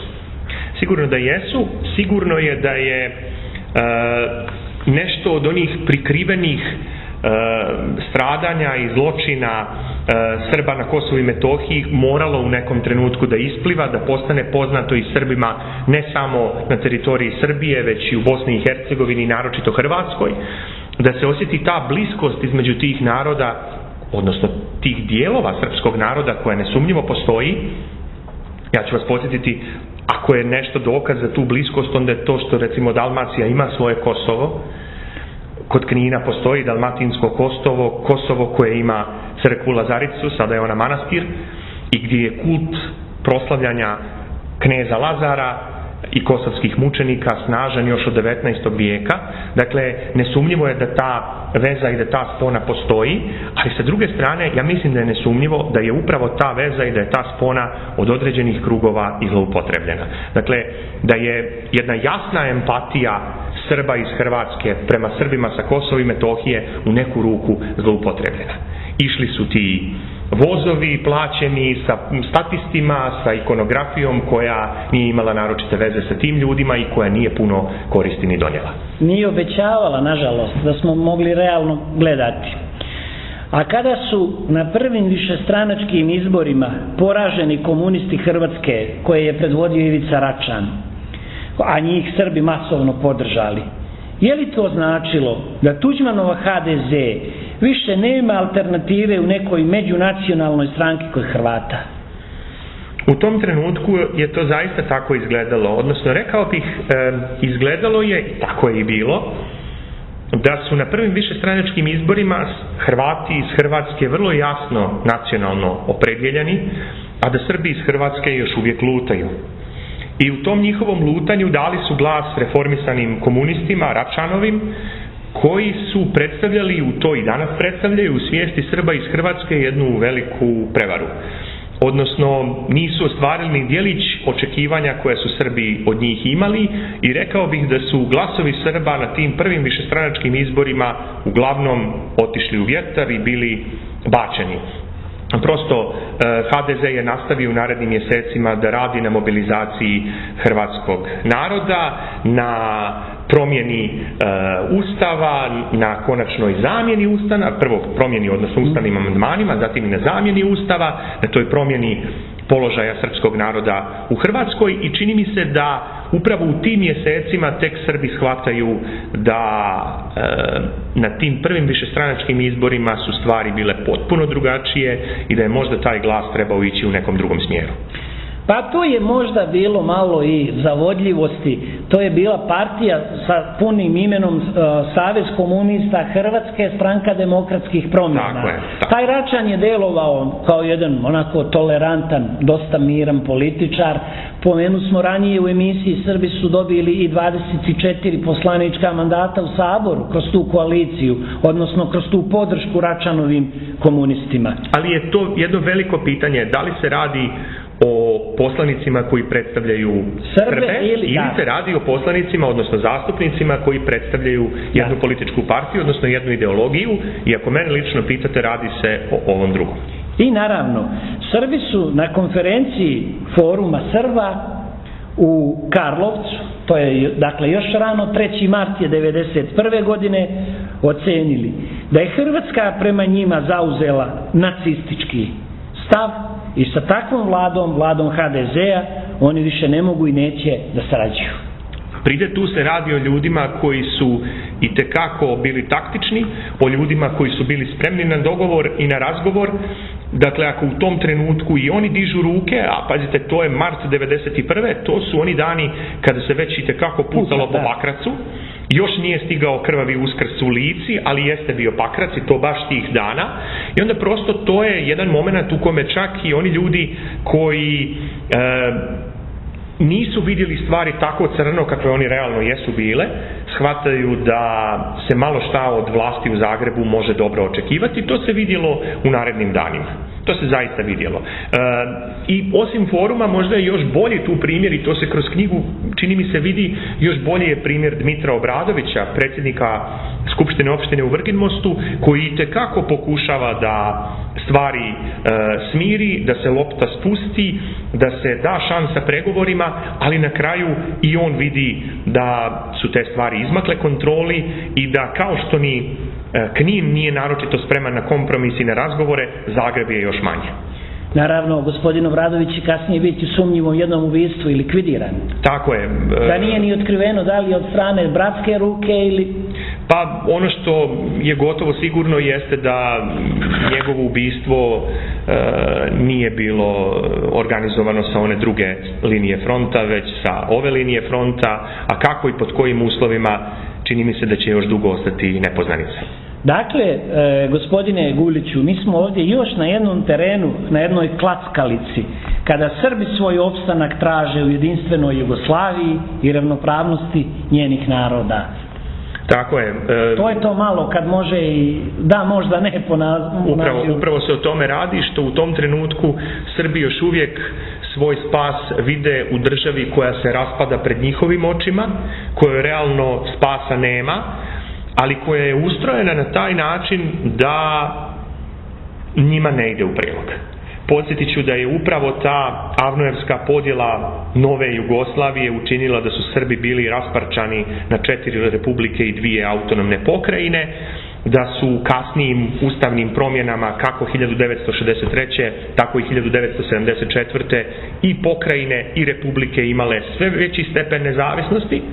Sigurno je da je nešto od onih prikrivenih stradanja i zločina Srba na Kosovu i Metohiji moralo u nekom trenutku da ispliva, da postane poznato i Srbima ne samo na teritoriji Srbije, već i u Bosni i Hercegovini, naročito Hrvatskoj, da se osjeti ta bliskost između tih naroda, odnosno tih dijelova srpskog naroda koja nesumnjivo postoji. Ja ću vas podsjetiti, ako je nešto dokaz za tu bliskost, onda je to što recimo Dalmacija ima svoje Kosovo. Kod Knina postoji Dalmatinsko Kosovo koje ima crkvu Lazaricu, sada je ona manastir, i gdje je kult proslavljanja kneza Lazara i kosovskih mučenika snažan još od 19. vijeka. Dakle, nesumnjivo je da ta veza i da ta spona postoji, ali sa druge strane, ja mislim da je nesumnjivo da je upravo ta veza i da je ta spona od određenih krugova i zloupotrebljena. Dakle, da je jedna jasna empatija Srba iz Hrvatske prema Srbima sa Kosova i Metohije u neku ruku zloupotrebljena. Išli su ti vozovi plaćeni sa statistima, sa ikonografijom koja nije imala naročite veze sa tim ljudima i koja nije puno koristi ni donijela. Nije obećavala, nažalost, da smo mogli realno gledati. A kada su na prvim višestranačkim izborima poraženi komunisti Hrvatske, koje je predvodio Ivica Račan, a njih Srbi masovno podržali, je li to značilo da Tuđmanova HDZ više nema alternative u nekoj međunacionalnoj stranki kod Hrvata? U tom trenutku je to zaista tako izgledalo, odnosno rekao bih, izgledalo je, i tako je i bilo, da su na prvim višestranačkim izborima Hrvati iz Hrvatske vrlo jasno nacionalno opredjeljeni, a da Srbi iz Hrvatske još uvijek lutaju. I u tom njihovom lutanju dali su glas reformisanim komunistima, Račanovim, koji su predstavljali, u to i danas predstavljaju, u svijesti Srba iz Hrvatske jednu veliku prevaru. odnosno nisu ostvarili ni djelić očekivanja koje su Srbi od njih imali i rekao bih da su glasovi Srba na tim prvim višestranačkim izborima uglavnom otišli u vjetar i bili bačeni. Prosto HDZ je nastavio u narednim mjesecima da radi na mobilizaciji hrvatskog naroda, na promjeni Ustava, na konačnoj zamjeni Ustava, prvo promjeni, odnosno ustavnim amandmanima, zatim i na zamjeni Ustava, na toj promjeni položaja srpskog naroda u Hrvatskoj i čini mi se da upravo u tim mjesecima tek Srbi shvataju da na tim prvim višestranačkim izborima su stvari bile potpuno drugačije i da je možda taj glas trebao ići u nekom drugom smjeru. Pa to je možda bilo malo i zavodljivosti. To je bila partija sa punim imenom Savez komunista Hrvatske, Stranka demokratskih promjena. Tako je, tako. Taj Račan je delovao kao jedan onako tolerantan, dosta miran političar. Pomenu smo ranije u emisiji, Srbi su dobili i 24 poslanička mandata u Saboru kroz tu koaliciju, odnosno kroz tu podršku Račanovim komunistima. Ali je to jedno veliko pitanje, da li se radi o poslanicima koji predstavljaju Srbe ili se radi o poslanicima, odnosno zastupnicima koji predstavljaju jednu političku partiju, odnosno jednu ideologiju, i ako mene lično pitate, radi se o ovom drugom. I naravno, Srbi su na konferenciji Foruma Srba u Karlovcu, to je dakle još rano, 3. mart je 1991. godine, ocenili da je Hrvatska prema njima zauzela nacistički stav i sa takvom vladom HDZ-a, oni više ne mogu i neće da sarađuju. Pride tu se radi o ljudima koji su itekako bili taktični, o ljudima koji su bili spremni na dogovor i na razgovor. Dakle, ako u tom trenutku i oni dižu ruke, a pazite, to je mart 1991. To su oni dani kada se već itekako pucalo po Pakracu. Još nije stigao krvavi Uskrs u Lici, ali jeste bio Pakrac i to baš tih dana. I onda prosto to je jedan moment u kome čak i oni ljudi koji nisu vidjeli stvari tako crno kakve oni realno jesu bile, shvataju da se malo šta od vlasti u Zagrebu može dobro očekivati. To se vidjelo u narednim danima. To se zaista vidjelo. I osim Foruma možda je još bolji tu primjer, i to se kroz knjigu čini mi se vidi, još bolji je primjer Dmitra Obradovića, predsjednika Skupštine opštine u Vrginmostu, koji itekako pokušava da stvari smiri, da se lopta spusti, da se da šansa pregovorima, ali na kraju i on vidi da su te stvari izmakle kontroli i da kao što ni Knin nije naročito spreman na kompromis i na razgovore, Zagreb je još manje. Naravno, gospodin Obradović će kasnije biti sumnjiv u jednom ubistvu i likvidiran. Tako je. Da nije ni otkriveno da li od strane bratske ruke ili... Pa ono što je gotovo sigurno jeste da njegovo ubistvo nije bilo organizovano sa one druge linije fronta, već sa ove linije fronta, a kako i pod kojim uslovima, čini mi se da će još dugo ostati nepoznanica. Dakle, gospodine Guliću, mi smo ovdje još na jednom terenu, na jednoj klackalici, kada Srbi svoj opstanak traže u jedinstvenoj Jugoslaviji i ravnopravnosti njenih naroda. Tako je. To je to malo kad može i da, možda ne po nazivu. Upravo se o tome radi, što u tom trenutku Srbi još uvijek svoj spas vide u državi koja se raspada pred njihovim očima, kojoj realno spasa nema, ali koja je ustrojena na taj način da njima ne ide u prilog. Podsjetit ću da je upravo ta Avnojevska podjela nove Jugoslavije učinila da su Srbi bili rasparčani na 4 republike i 2 autonomne pokrajine, da su kasnijim ustavnim promjenama kako 1963. tako i 1974. i pokrajine i republike imale sve veći stepen nezavisnosti,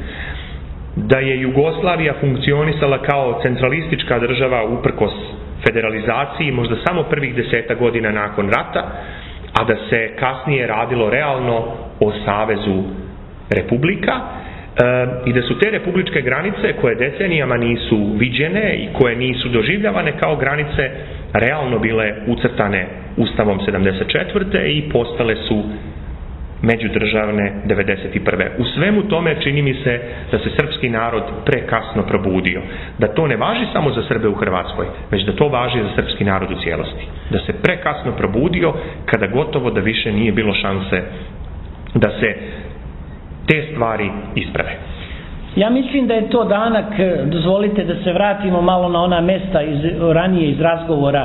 da je Jugoslavija funkcionisala kao centralistička država uprkos federalizaciji možda samo prvih 10 godina nakon rata, a da se kasnije radilo realno o savezu republika, i da su te republičke granice koje decenijama nisu viđene i koje nisu doživljavane kao granice realno bile ucrtane Ustavom 74. i postale su međudržavne 1991. U svemu tome čini mi se da se srpski narod prekasno probudio. Da to ne važi samo za Srbe u Hrvatskoj, već da to važi za srpski narod u cijelosti. Da se prekasno probudio kada gotovo da više nije bilo šanse da se te stvari isprave. Ja mislim da je to danak, dozvolite da se vratimo malo na ona mesta ranije iz razgovora.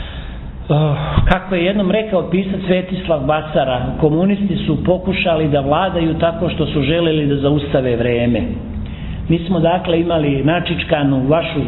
Kako je jednom rekao pisac Svetislav Basara, komunisti su pokušali da vladaju tako što su želeli da zaustave vreme. Mi smo dakle imali načičkanu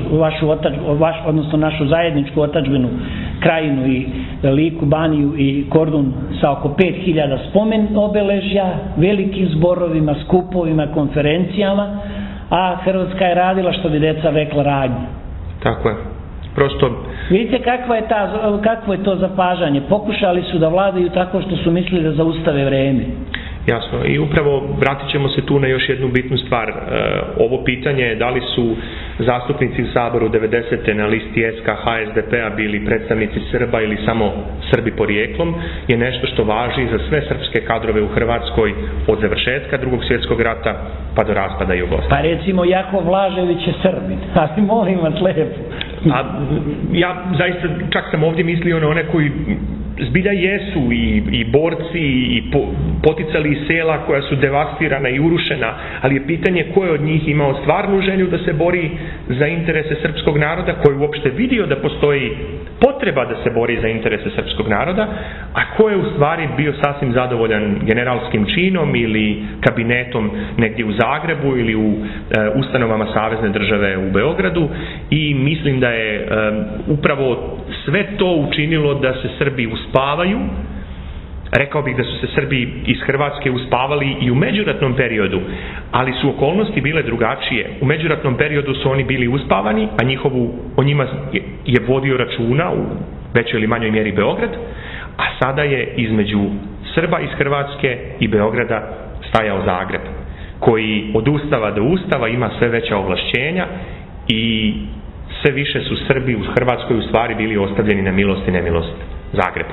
odnosno našu zajedničku otadžbinu, Krajinu i Liku, Baniju i Kordun sa oko 5000 spomen obeležja, velikim zborovima, skupovima, konferencijama, a Hrvatska je radila, što bi deca rekla, radnju. Tako je. Prosto... Vidite kakvo je to zapažanje. Pokušali su da vladaju tako što su mislili da zaustave vreme. Jasno. I upravo vratit ćemo se tu na još jednu bitnu stvar. Ovo pitanje da li su zastupnici u Saboru 90. na listi SKH SDP-a bili predstavnici Srba ili samo Srbi porijeklom je nešto što važi za sve srpske kadrove u Hrvatskoj od završetka Drugog svjetskog rata pa do raspada Jugoslavije. Pa recimo Jakov Blažević je Srbin, ali molim vas lepo. A ja zaista čak sam ovdje mislio na one koji zbilja jesu i borci i poticali iz sela koja su devastirana i urušena, ali je pitanje ko je od njih imao stvarnu želju da se bori za interese srpskog naroda, ko je uopšte vidio da postoji potreba da se bori za interese srpskog naroda, a ko je u stvari bio sasvim zadovoljan generalskim činom ili kabinetom negdje u Zagrebu ili u ustanovama Savezne države u Beogradu. I mislim da je upravo sve to učinilo da se Srbi uspavaju. Rekao bih da su se Srbi iz Hrvatske uspavali i u međuratnom periodu, ali su okolnosti bile drugačije. U međuratnom periodu su oni bili uspavani, a o njima je vodio računa u većoj ili manjoj mjeri Beograd, a sada je između Srba iz Hrvatske i Beograda stajao Zagreb, koji od ustava do ustava ima sve veća ovlašćenja i sve više su Srbi u Hrvatskoj u stvari bili ostavljeni na milost i nemilost Zagrebu.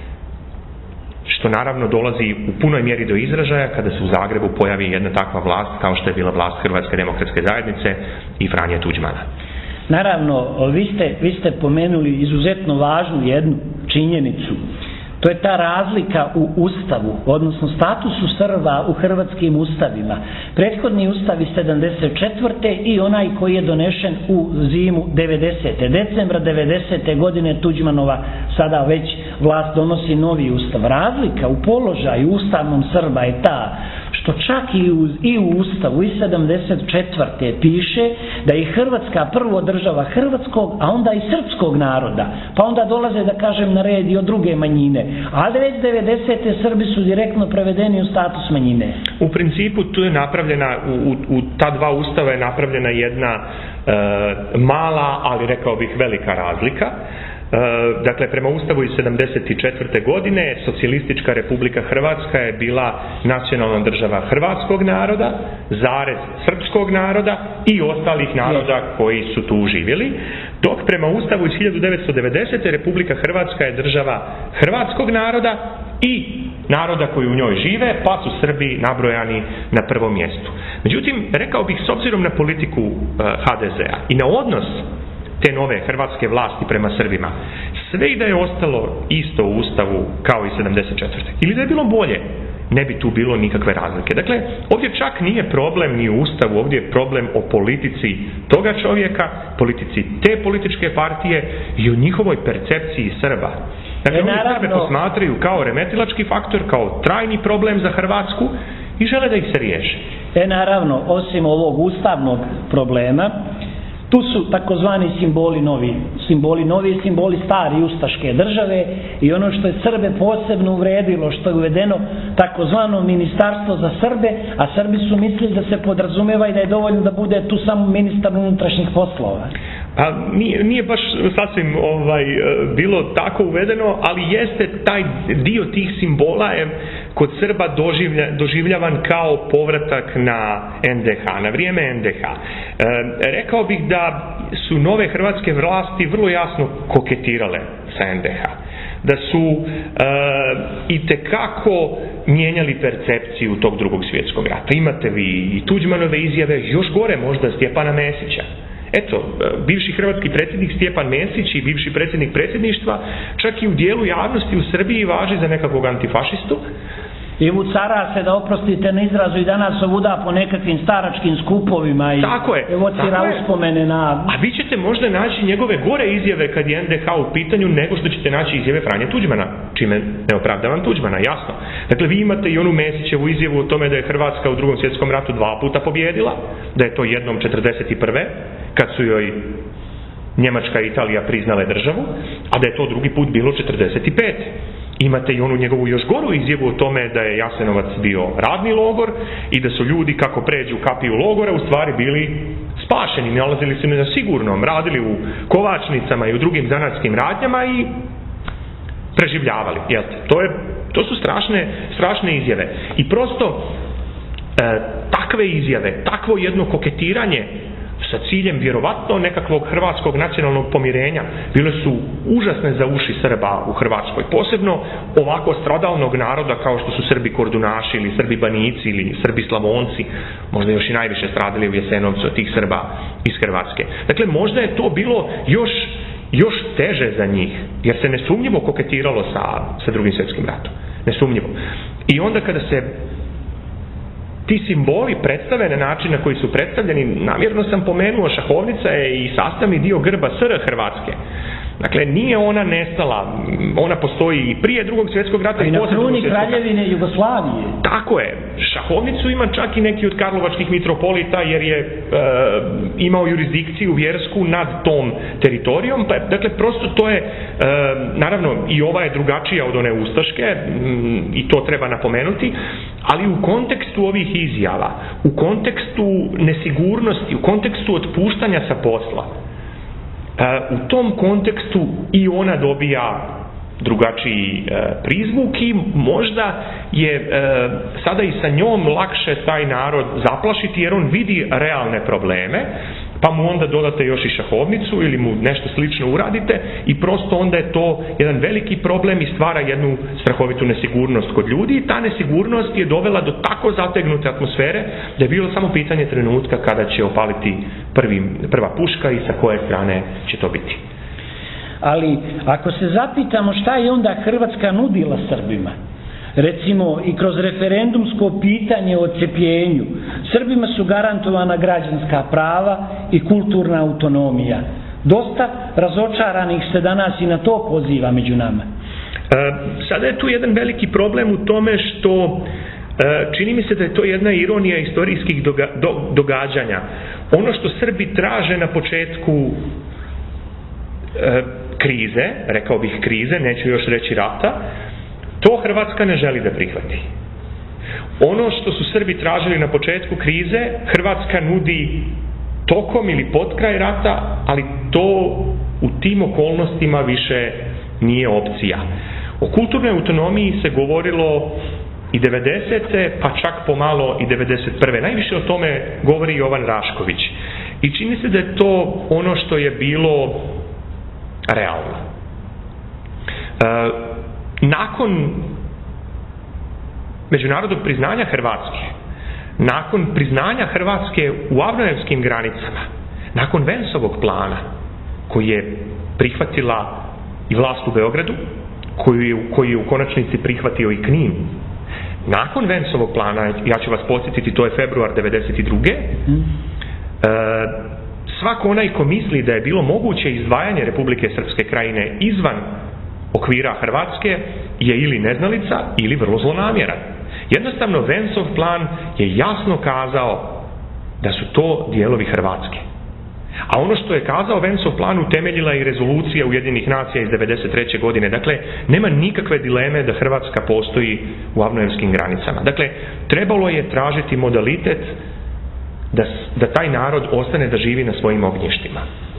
Što naravno dolazi u punoj mjeri do izražaja kada se u Zagrebu pojavi jedna takva vlast kao što je bila vlast Hrvatske demokratske zajednice i Franje Tuđmana. Naravno, vi ste pomenuli izuzetno važnu jednu činjenicu. To je ta razlika u Ustavu, odnosno statusu Srba u hrvatskim ustavima. Prethodni ustav iz 74. i onaj koji je donešen u zimu 90. Decembra 90. godine Tuđmanova sada već vlast donosi novi ustav. Razlika u položaju ustavnom Srba je ta što čak i u ustavu iz 74. piše da je Hrvatska prvo država hrvatskog, a onda i srpskog naroda. Pa onda dolaze, da kažem, na red i od druge manjine. Ali već 90. Srbi su direktno prevedeni u status manjine. U principu tu je napravljena, u ta dva ustava je napravljena jedna mala, ali rekao bih velika razlika. Dakle, prema Ustavu iz 74. godine Socijalistička Republika Hrvatska je bila nacionalna država hrvatskog naroda, zarez srpskog naroda i ostalih naroda koji su tu živjeli, dok prema Ustavu iz 1990. Republika Hrvatska je država hrvatskog naroda i naroda koji u njoj žive, pa su Srbi nabrojani na prvom mjestu. Međutim, rekao bih, s obzirom na politiku HDZ-a i na odnos te nove hrvatske vlasti prema Srbima, sve i da je ostalo isto u Ustavu kao i 74. ili da je bilo bolje, ne bi tu bilo nikakve razlike. Dakle, ovdje čak nije problem ni u Ustavu, ovdje je problem o politici toga čovjeka, politici te političke partije i o njihovoj percepciji Srba. Dakle, oni Srbe posmatraju kao remetilački faktor, kao trajni problem za Hrvatsku i žele da ih se riješi. Naravno, osim ovog ustavnog problema, tu su takozvani simboli novi i simboli stari ustaške države i ono što je Srbe posebno uvredilo, što je uvedeno takozvano ministarstvo za Srbe, a Srbi su mislili da se podrazumeva i da je dovoljno da bude tu samo ministar unutrašnjih poslova. Pa nije baš sasvim bilo tako uvedeno, ali jeste taj dio tih simbola je kod Srba doživljavan kao povratak na NDH, na vrijeme NDH. Rekao bih da su nove hrvatske vlasti vrlo jasno koketirale sa NDH. da su itekako mijenjali percepciju tog drugog svjetskog rata. Imate vi i Tuđmanove izjave, još gore možda Stjepana Mesića. Eto, bivši hrvatski predsjednik Stjepan Mesić i bivši predsjednik predsjedništva čak i u dijelu javnosti u Srbiji važi za nekakvog antifašistu. I vucara se, da oprostite na izrazu, i danas ovuda po nekakvim staračkim skupovima i evocira uspomene na... A vi ćete možda naći njegove gore izjave kad je NDH u pitanju nego što ćete naći izjave Franje Tuđmana, čime ne opravdavam Tuđmana, jasno. Dakle, vi imate i onu Mesićevu izjavu o tome da je Hrvatska u Drugom svjetskom ratu 2 puta pobjedila, da je to jednom 1941. kad su joj Njemačka i Italija priznale državu, a da je to drugi put bilo 1945. Imate i onu njegovu još goru izjavu o tome da je Jasenovac bio radni logor i da su ljudi kako pređu kapiju logora u stvari bili spašeni, nalazili se na sigurnom, radili u kovačnicama i u drugim zanatskim radnjama i preživljavali. To su strašne izjave. I prosto takve izjave, takvo jedno koketiranje sa ciljem vjerovatno nekakvog hrvatskog nacionalnog pomirenja bile su užasne za uši Srba u Hrvatskoj. Posebno ovako stradalnog naroda kao što su Srbi Kordunaši ili Srbi Banici ili Srbi Slavonci, možda još i najviše stradali u Jasenovcu od tih Srba iz Hrvatske. Dakle, možda je to bilo još teže za njih, jer se nesumnjivo koketiralo sa Drugim svjetskim ratom. Nesumnjivo. I onda kada se ti simboli predstave na način na koji su predstavljeni, namjerno sam pomenuo, šahovnica je i sastavni dio grba SR Hrvatske. Dakle, nije ona nestala, ona postoji i prije Drugog svjetskog rata i na kruni Kraljevine Jugoslavije. Tako je. Šahovnicu ima čak i neki od karlovačkih mitropolita, jer je imao jurisdikciju vjersku nad tom teritorijom. Dakle, prosto to je, naravno, i ova je drugačija od one ustaške, i to treba napomenuti, ali u kontekstu ovih izjava, u kontekstu nesigurnosti, u kontekstu otpuštanja sa posla, u tom kontekstu i ona dobija drugačiji prizvuk i možda je sada i sa njom lakše taj narod zaplašiti, jer on vidi realne probleme, pa mu onda dodate još i šahovnicu ili mu nešto slično uradite i prosto onda je to jedan veliki problem i stvara jednu strahovitu nesigurnost kod ljudi i ta nesigurnost je dovela do tako zategnute atmosfere da je bilo samo pitanje trenutka kada će opaliti prva puška i sa koje strane će to biti. Ali ako se zapitamo šta je onda Hrvatska nudila Srbima, recimo i kroz referendumsko pitanje o odcepljenju, Srbima su garantovana građanska prava i kulturna autonomija. Dosta razočaranih se danas i na to poziva među nama. Sada je tu jedan veliki problem u tome što čini mi se da je to jedna ironija istorijskih događanja. Ono što Srbi traže na početku krize, rekao bih krize, neću još reći rata, to Hrvatska ne želi da prihvati. Ono što su Srbi tražili na početku krize, Hrvatska nudi tokom ili pod kraj rata, ali to u tim okolnostima više nije opcija. O kulturnoj autonomiji se govorilo i 90. pa čak pomalo i 91. Najviše o tome govori Jovan Rašković. I čini se da je to ono što je bilo realno. Nakon međunarodnog priznanja Hrvatske, nakon priznanja Hrvatske u Avnojevskim granicama, nakon Vensovog plana, koji je prihvatila i vlast u Beogradu, koji je u konačnici prihvatio i Knin, nakon Vensovog plana, ja ću vas podsjetiti, to je februar 92. Svako onaj ko misli da je bilo moguće izdvajanje Republike Srpske Krajine izvan okvira Hrvatske je ili neznalica ili vrlo zlonamjeran. Jednostavno, Vensov plan je jasno kazao da su to dijelovi Hrvatske. A ono što je kazao Vensov plan utemeljila i rezolucija Ujedinjenih nacija iz 93. godine. Dakle, nema nikakve dileme da Hrvatska postoji u Avnojevskim granicama. Dakle, trebalo je tražiti modalitet da taj narod ostane da živi na svojim ognjištima.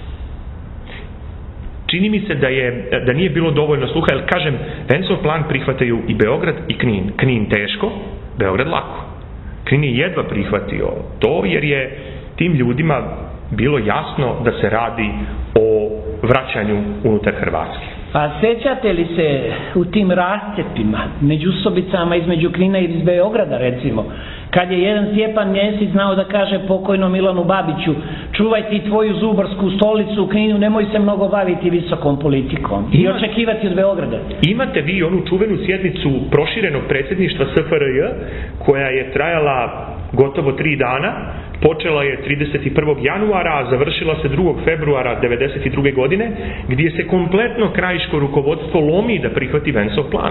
Čini mi se da nije bilo dovoljno sluha, jer kažem, Vensov plan prihvataju i Beograd i Knin. Knin teško, Beograd lako. Knin je jedva prihvatio to, jer je tim ljudima bilo jasno da se radi o vraćanju unutar Hrvatske. Pa sjećate li se u tim rascepima, međusobicama između Knina i Beograda recimo, kad je jedan Stjepan Mesić znao da kaže pokojnom Milanu Babiću: čuvaj ti tvoju zubarsku stolicu u Kninu, nemoj se mnogo baviti visokom politikom i očekivati od Beograda. Imate vi onu čuvenu sjednicu proširenog predsjedništva SFRJ koja je trajala gotovo 3 dana, počela je 31. januara, a završila se 2. februara 1992. godine, gdje se kompletno krajiško rukovodstvo lomi da prihvati Vencov plan.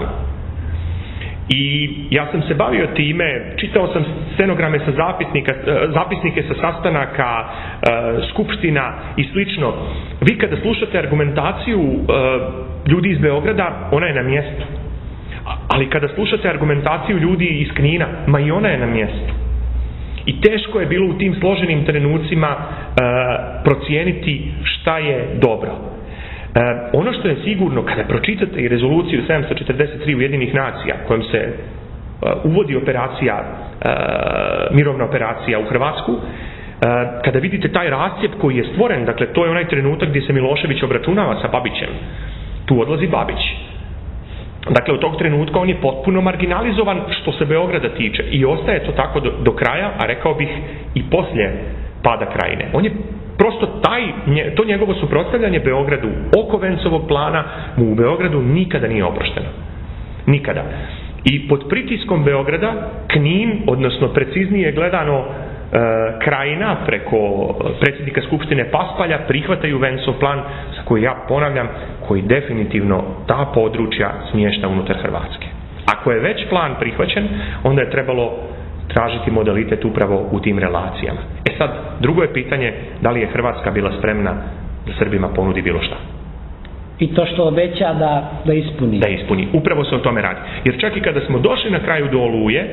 I ja sam se bavio time, čitao sam stenograme sa zapisnike sa sastanaka, skupština i slično. Vi kada slušate argumentaciju ljudi iz Beograda, ona je na mjestu. Ali kada slušate argumentaciju ljudi iz Knina, ma i ona je na mjestu. I teško je bilo u tim složenim trenucima procijeniti šta je dobro. Ono što je sigurno, kada pročitate i rezoluciju 743 Ujedinjenih nacija, kojom se uvodi mirovna operacija u Hrvatsku, kada vidite taj rascijep koji je stvoren, dakle to je onaj trenutak gdje se Milošević obračunava sa Babićem, tu odlazi Babić. Dakle, od tog trenutka on je potpuno marginalizovan što se Beograda tiče i ostaje to tako do kraja, a rekao bih i poslije pada Krajine. On je prosto to njegovo suprotstavljanje Beogradu oko Vencovog plana mu u Beogradu nikada nije oprošteno. Nikada. I pod pritiskom Beograda Knin, odnosno preciznije gledano Krajina preko predsjednika Skupštine Paspalja, prihvataju Vencov plan, za koji ja ponavljam, koji definitivno ta područja smješta unutar Hrvatske. Ako je već plan prihvaćen, onda je trebalo tražiti modalitet upravo u tim relacijama. Sad, drugo je pitanje da li je Hrvatska bila spremna da Srbima ponudi bilo šta. I to što obeća da ispuni. Da ispuni. Upravo se o tome radi. Jer čak i kada smo došli na kraju do Oluje,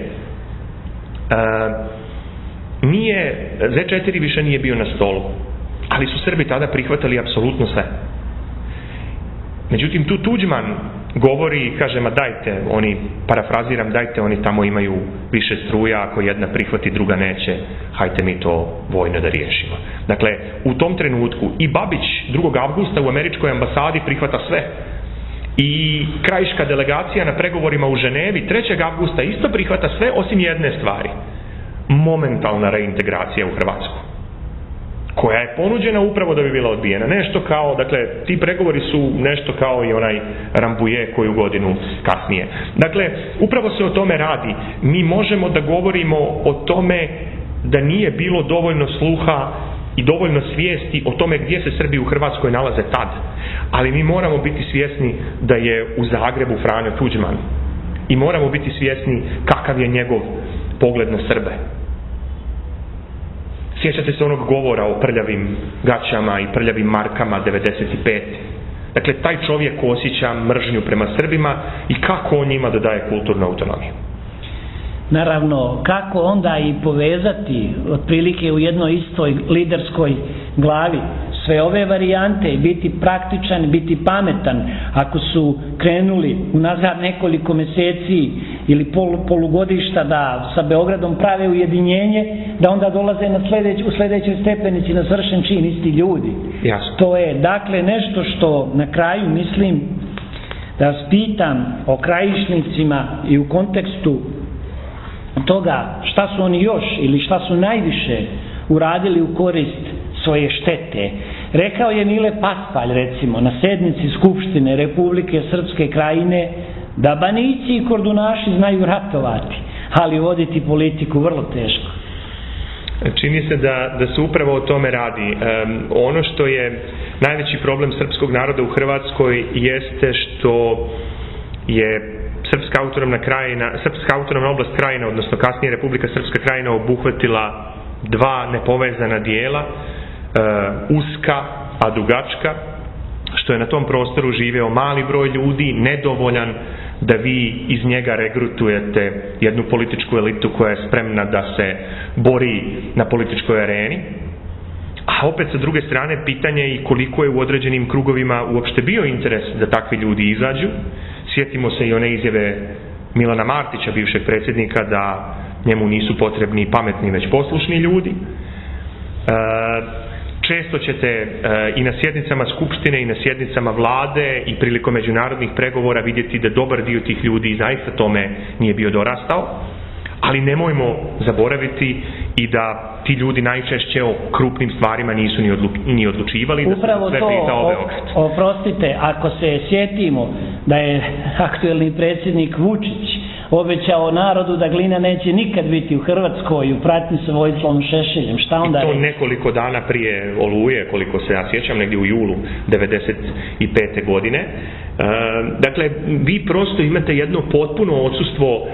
Z4 više nije bio na stolu. Ali su Srbi tada prihvatali apsolutno sve. Međutim, tu Tuđman govori i kaže, ma dajte, parafraziram, dajte, oni tamo imaju više struja, ako jedna prihvati, druga neće, hajte mi to vojno da riješimo. Dakle, u tom trenutku i Babić 2. avgusta u američkoj ambasadi prihvata sve. I krajiška delegacija na pregovorima u Ženevi 3. avgusta isto prihvata sve osim jedne stvari. Momentalna reintegracija u Hrvatsku, koja je ponuđena upravo da bi bila odbijena. Nešto kao, dakle, ti pregovori su nešto kao i onaj Rambuje koju godinu kasnije. Dakle, upravo se o tome radi. Mi možemo da govorimo o tome da nije bilo dovoljno sluha i dovoljno svijesti o tome gdje se Srbi u Hrvatskoj nalaze tad. Ali mi moramo biti svjesni da je u Zagrebu Franjo Tuđman. I moramo biti svjesni kakav je njegov pogled na Srbe. Sjećate se onog govora o prljavim gaćama i prljavim markama 95. Dakle, taj čovjek osjeća mržnju prema Srbima i kako on njima dodaje kulturnu autonomiju. Naravno, kako onda i povezati otprilike u jednoj istoj liderskoj glavi sve ove varijante i biti praktičan, biti pametan, ako su krenuli unazad nekoliko mjeseci ili polugodišta da sa Beogradom prave ujedinjenje, da onda dolaze u sljedećoj stepenici na svršen čin isti ljudi. Jasno. To je dakle nešto što na kraju mislim da vas pitam o krajišnicima i u kontekstu toga šta su oni još ili šta su najviše uradili u korist svoje štete. Rekao je Mile Paspalj, recimo, na sednici Skupštine Republike Srpske Krajine, da Banici i Kordunaši znaju ratovati, ali voditi politiku vrlo teško. Čini se da se upravo o tome radi. Ono što je najveći problem srpskog naroda u Hrvatskoj jeste što je Srpska autonomna oblast Krajina, odnosno kasnije Republika Srpska Krajina, obuhvatila dva nepovezana dijela, uska, a dugačka, što je na tom prostoru živeo mali broj ljudi, nedovoljan da vi iz njega regrutujete jednu političku elitu koja je spremna da se bori na političkoj areni. A opet sa druge strane pitanje je i koliko je u određenim krugovima uopšte bio interes da takvi ljudi izađu. Sjetimo se i one izjave Milana Martića, bivšeg predsjednika, da njemu nisu potrebni pametni već poslušni ljudi. Često ćete i na sjednicama Skupštine i na sjednicama vlade i prilikom međunarodnih pregovora vidjeti da dobar dio tih ljudi zaista tome nije bio dorastao, ali nemojmo zaboraviti i da ti ljudi najčešće o krupnim stvarima nisu ni odlučivali, da upravo su sve pitao Beograd. Oprostite, ako se sjetimo da je aktuelni predsjednik Vučić obećao narodu da Glina neće nikad biti u Hrvatskoj u pratnji sa Vojislavom Šešeljem, šta onda reći? I to reći? nekoliko dana prije Oluje, koliko se ja sjećam, negdje u julu 1995. godine. Dakle, vi prosto imate jedno potpuno odsustvo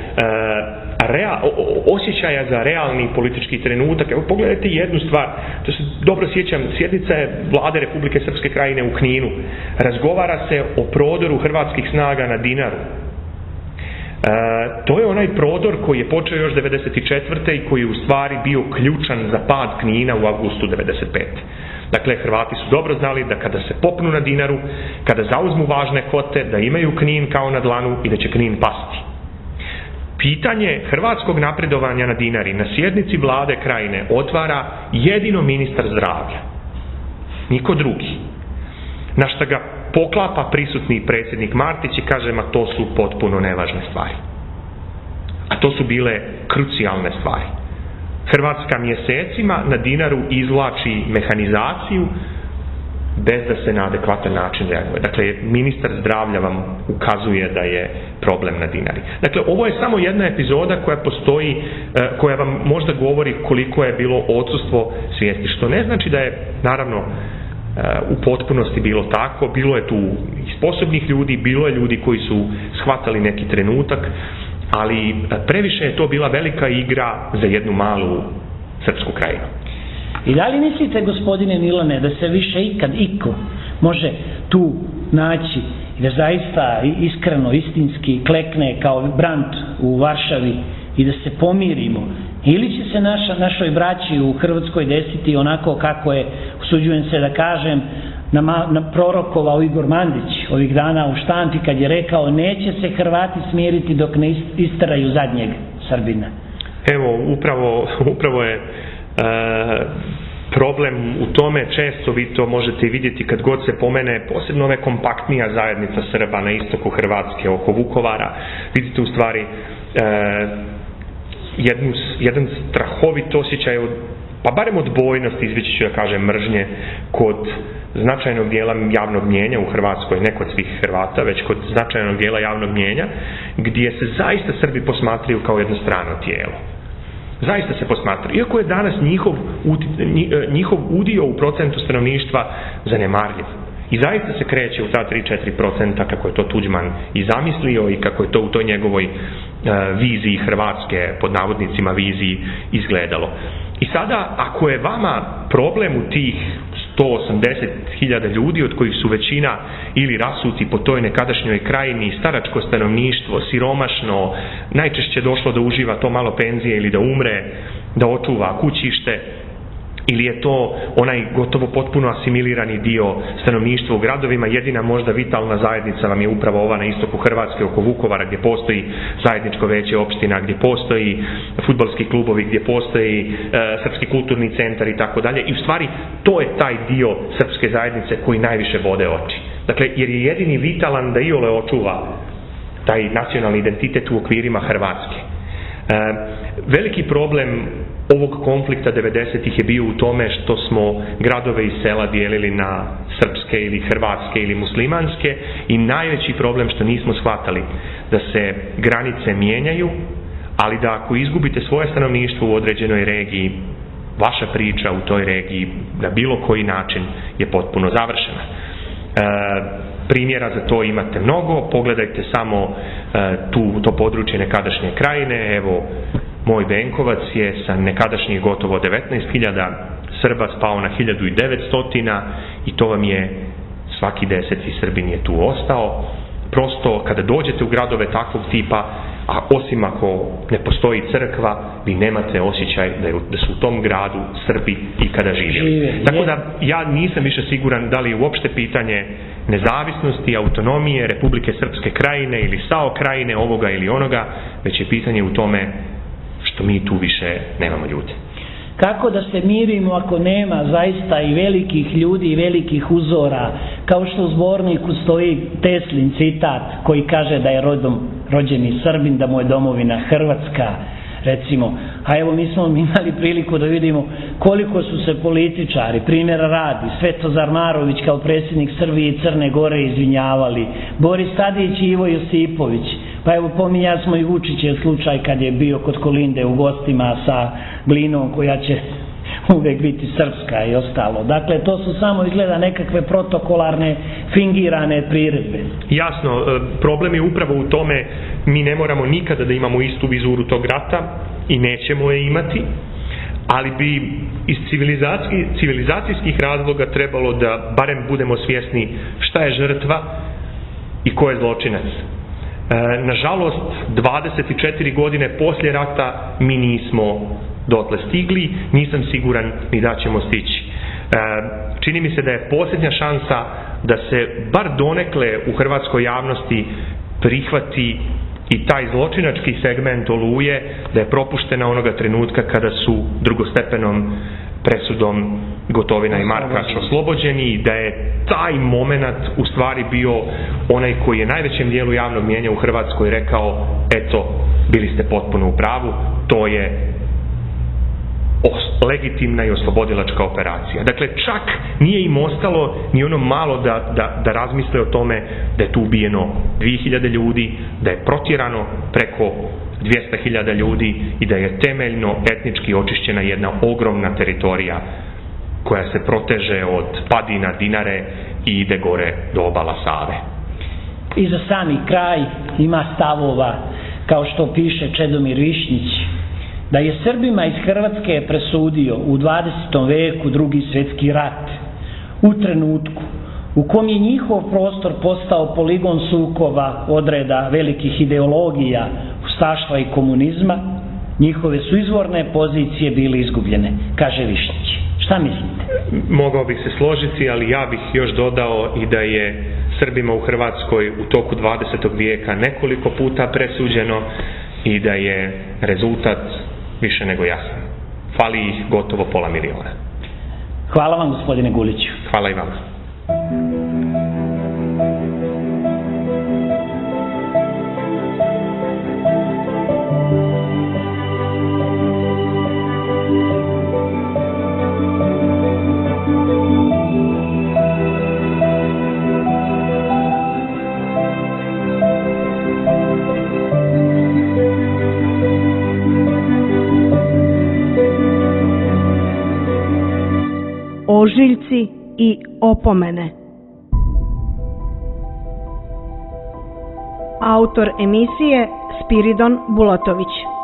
osjećaja za realni politički trenutak. Evo, pogledajte jednu stvar, to se dobro sjećam, sjednica je Vlade Republike Srpske Krajine u Kninu. Razgovara se o prodoru hrvatskih snaga na Dinaru. To je onaj prodor koji je počeo još 1994. i koji je u stvari bio ključan za pad Knina u avgustu 1995. Dakle, Hrvati su dobro znali da kada se popnu na Dinaru, kada zauzmu važne kote, da imaju Knin kao na dlanu i da će Knin pasti. Pitanje hrvatskog napredovanja na Dinari na sjednici Vlade Krajine otvara jedino ministar zdravlja. Niko drugi. Na što ga poklapa prisutni predsjednik Martić i kaže, ma to su potpuno nevažne stvari. A to su bile krucijalne stvari. Hrvatska mjesecima na Dinaru izvlači mehanizaciju bez da se na adekvatan način reaguje. Dakle, ministar zdravlja vam ukazuje da je problem na Dinari. Dakle, ovo je samo jedna epizoda koja postoji, koja vam možda govori koliko je bilo odsustvo svijesti, što ne znači da je, naravno, u potpunosti bilo tako. Bilo je tu i sposobnih ljudi, bilo je ljudi koji su shvatali neki trenutak, ali previše je to bila velika igra za jednu malu srpsku krajinu. I da li mislite, gospodine Milane, da se više ikad iko može tu naći i da zaista iskreno, istinski klekne kao Brandt u Varšavi i da se pomirimo? Ili će se našoj braći u Hrvatskoj desiti onako kako je, usuđujem se da kažem, prorokovao Igor Mandić ovih dana u štampi kad je rekao, neće se Hrvati smiriti dok ne isteraju zadnjeg Srbina? Evo, upravo je problem u tome, često vi to možete vidjeti kad god se pomene, posebno ove kompaktnija zajednica Srba na istoku Hrvatske oko Vukovara, vidite u stvari jedan strahovit osjećaj pa barem odbojnosti, izvići ću da kažem mržnje, kod značajnog dijela javnog mnijenja u Hrvatskoj, ne kod svih Hrvata, već kod značajnog dijela javnog mnijenja, gdje se zaista Srbi posmatraju kao jedno strano tijelo. Zaista se posmatraju. Iako je danas njihov udio u procentu stanovništva zanemarljiv. I zaista se kreće u ta 3-4% kako je to Tuđman i zamislio i kako je to u toj njegovoj viziji Hrvatske, pod navodnicima viziji, izgledalo. I sada, ako je vama problem u tih 180.000 ljudi, od kojih su većina ili rasuti po toj nekadašnjoj krajini, staračko stanovništvo, siromašno, najčešće došlo da uživa to malo penzije ili da umre, da očuva kućište, ili je to onaj gotovo potpuno asimilirani dio stanovništva u gradovima, jedina možda vitalna zajednica vam je upravo ova na istoku Hrvatske oko Vukovara, gdje postoji zajedničko veće opština, gdje postoji fudbalski klubovi, gdje postoji srpski kulturni centar i tako dalje. I u stvari to je taj dio srpske zajednice koji najviše bode oči. Dakle, jer je jedini vitalan da iole očuva taj nacionalni identitet u okvirima Hrvatske. Veliki problem ovog konflikta 90-ih je bio u tome što smo gradove i sela dijelili na srpske ili hrvatske ili muslimanske, i najveći problem što nismo shvatali da se granice mijenjaju, ali da ako izgubite svoje stanovništvo u određenoj regiji, vaša priča u toj regiji na bilo koji način je potpuno završena. Primjera za to imate mnogo, pogledajte samo to područje nekadašnje krajine. Evo, moj Benkovac je sa nekadašnjih gotovo 19.000 Srba spao na 1.900 i to vam je svaki 10. Srbin je tu ostao. Prosto kada dođete u gradove takvog tipa, a osim ako ne postoji crkva, vi nemate osjećaj da su u tom gradu Srbi ikada živjeli. Tako da ja nisam više siguran da li je uopšte pitanje nezavisnosti, autonomije Republike Srpske krajine ili SAO krajine, ovoga ili onoga, već je pitanje u tome što mi tu više nemamo ljude. Kako da se mirimo ako nema zaista i velikih ljudi i velikih uzora, kao što u zborniku stoji Teslin citat koji kaže da je rođeni Srbin, da mu je domovina Hrvatska, recimo. A evo mi smo imali priliku da vidimo koliko su se političari, primjera radi, Svetozar Marović kao predsjednik Srbije i Crne Gore izvinjavali, Boris Tadić i Ivo Josipović, pa evo pominjali smo i Vučićev slučaj kad je bio kod Kolinde u gostima sa Glinom koja će uvek biti srpska i ostalo. Dakle, to su samo izgleda nekakve protokolarne, fingirane priredbe. Jasno, problem je upravo u tome, mi ne moramo nikada da imamo istu vizuru tog rata i nećemo je imati, ali bi iz civilizacijskih razloga trebalo da barem budemo svjesni šta je žrtva i ko je zločinac. Nažalost, 24 godine poslije rata mi nismo dotle stigli, nisam siguran ni da ćemo stići. Čini mi se da je posljednja šansa da se bar donekle u hrvatskoj javnosti prihvati i taj zločinački segment Oluje, da je propuštena onoga trenutka kada su drugostepenom presudom Gotovina i Markač oslobođeni i da je taj moment u stvari bio onaj koji je najvećem dijelu javnog mnijenja u Hrvatskoj rekao, eto, bili ste potpuno u pravu, to je legitimna i oslobodilačka operacija. Dakle, čak nije im ostalo ni ono malo da razmisle o tome da je tu ubijeno 2000 ljudi, da je protjerano preko 200.000 ljudi i da je temeljno etnički očišćena jedna ogromna teritorija koja se proteže od Padina, Dinare i ide gore do obala Save. I za sami kraj ima stavova, kao što piše Čedomir Višnjić, da je Srbima iz Hrvatske presudio u 20. veku Drugi svjetski rat, u trenutku u kom je njihov prostor postao poligon sukoba odreda velikih ideologija, ustaštva i komunizma, njihove su izvorne pozicije bile izgubljene, kaže Višnjić. Šta mislite? Mogao bih se složiti, ali ja bih još dodao i da je Srbima u Hrvatskoj u toku 20. vijeka nekoliko puta presuđeno i da je rezultat više nego jasan. Fali ih gotovo 500.000. Hvala vam, gospodine Guliću. Hvala i vama. Ožiljci i opomene. Autor emisije Spiridon Bulatović.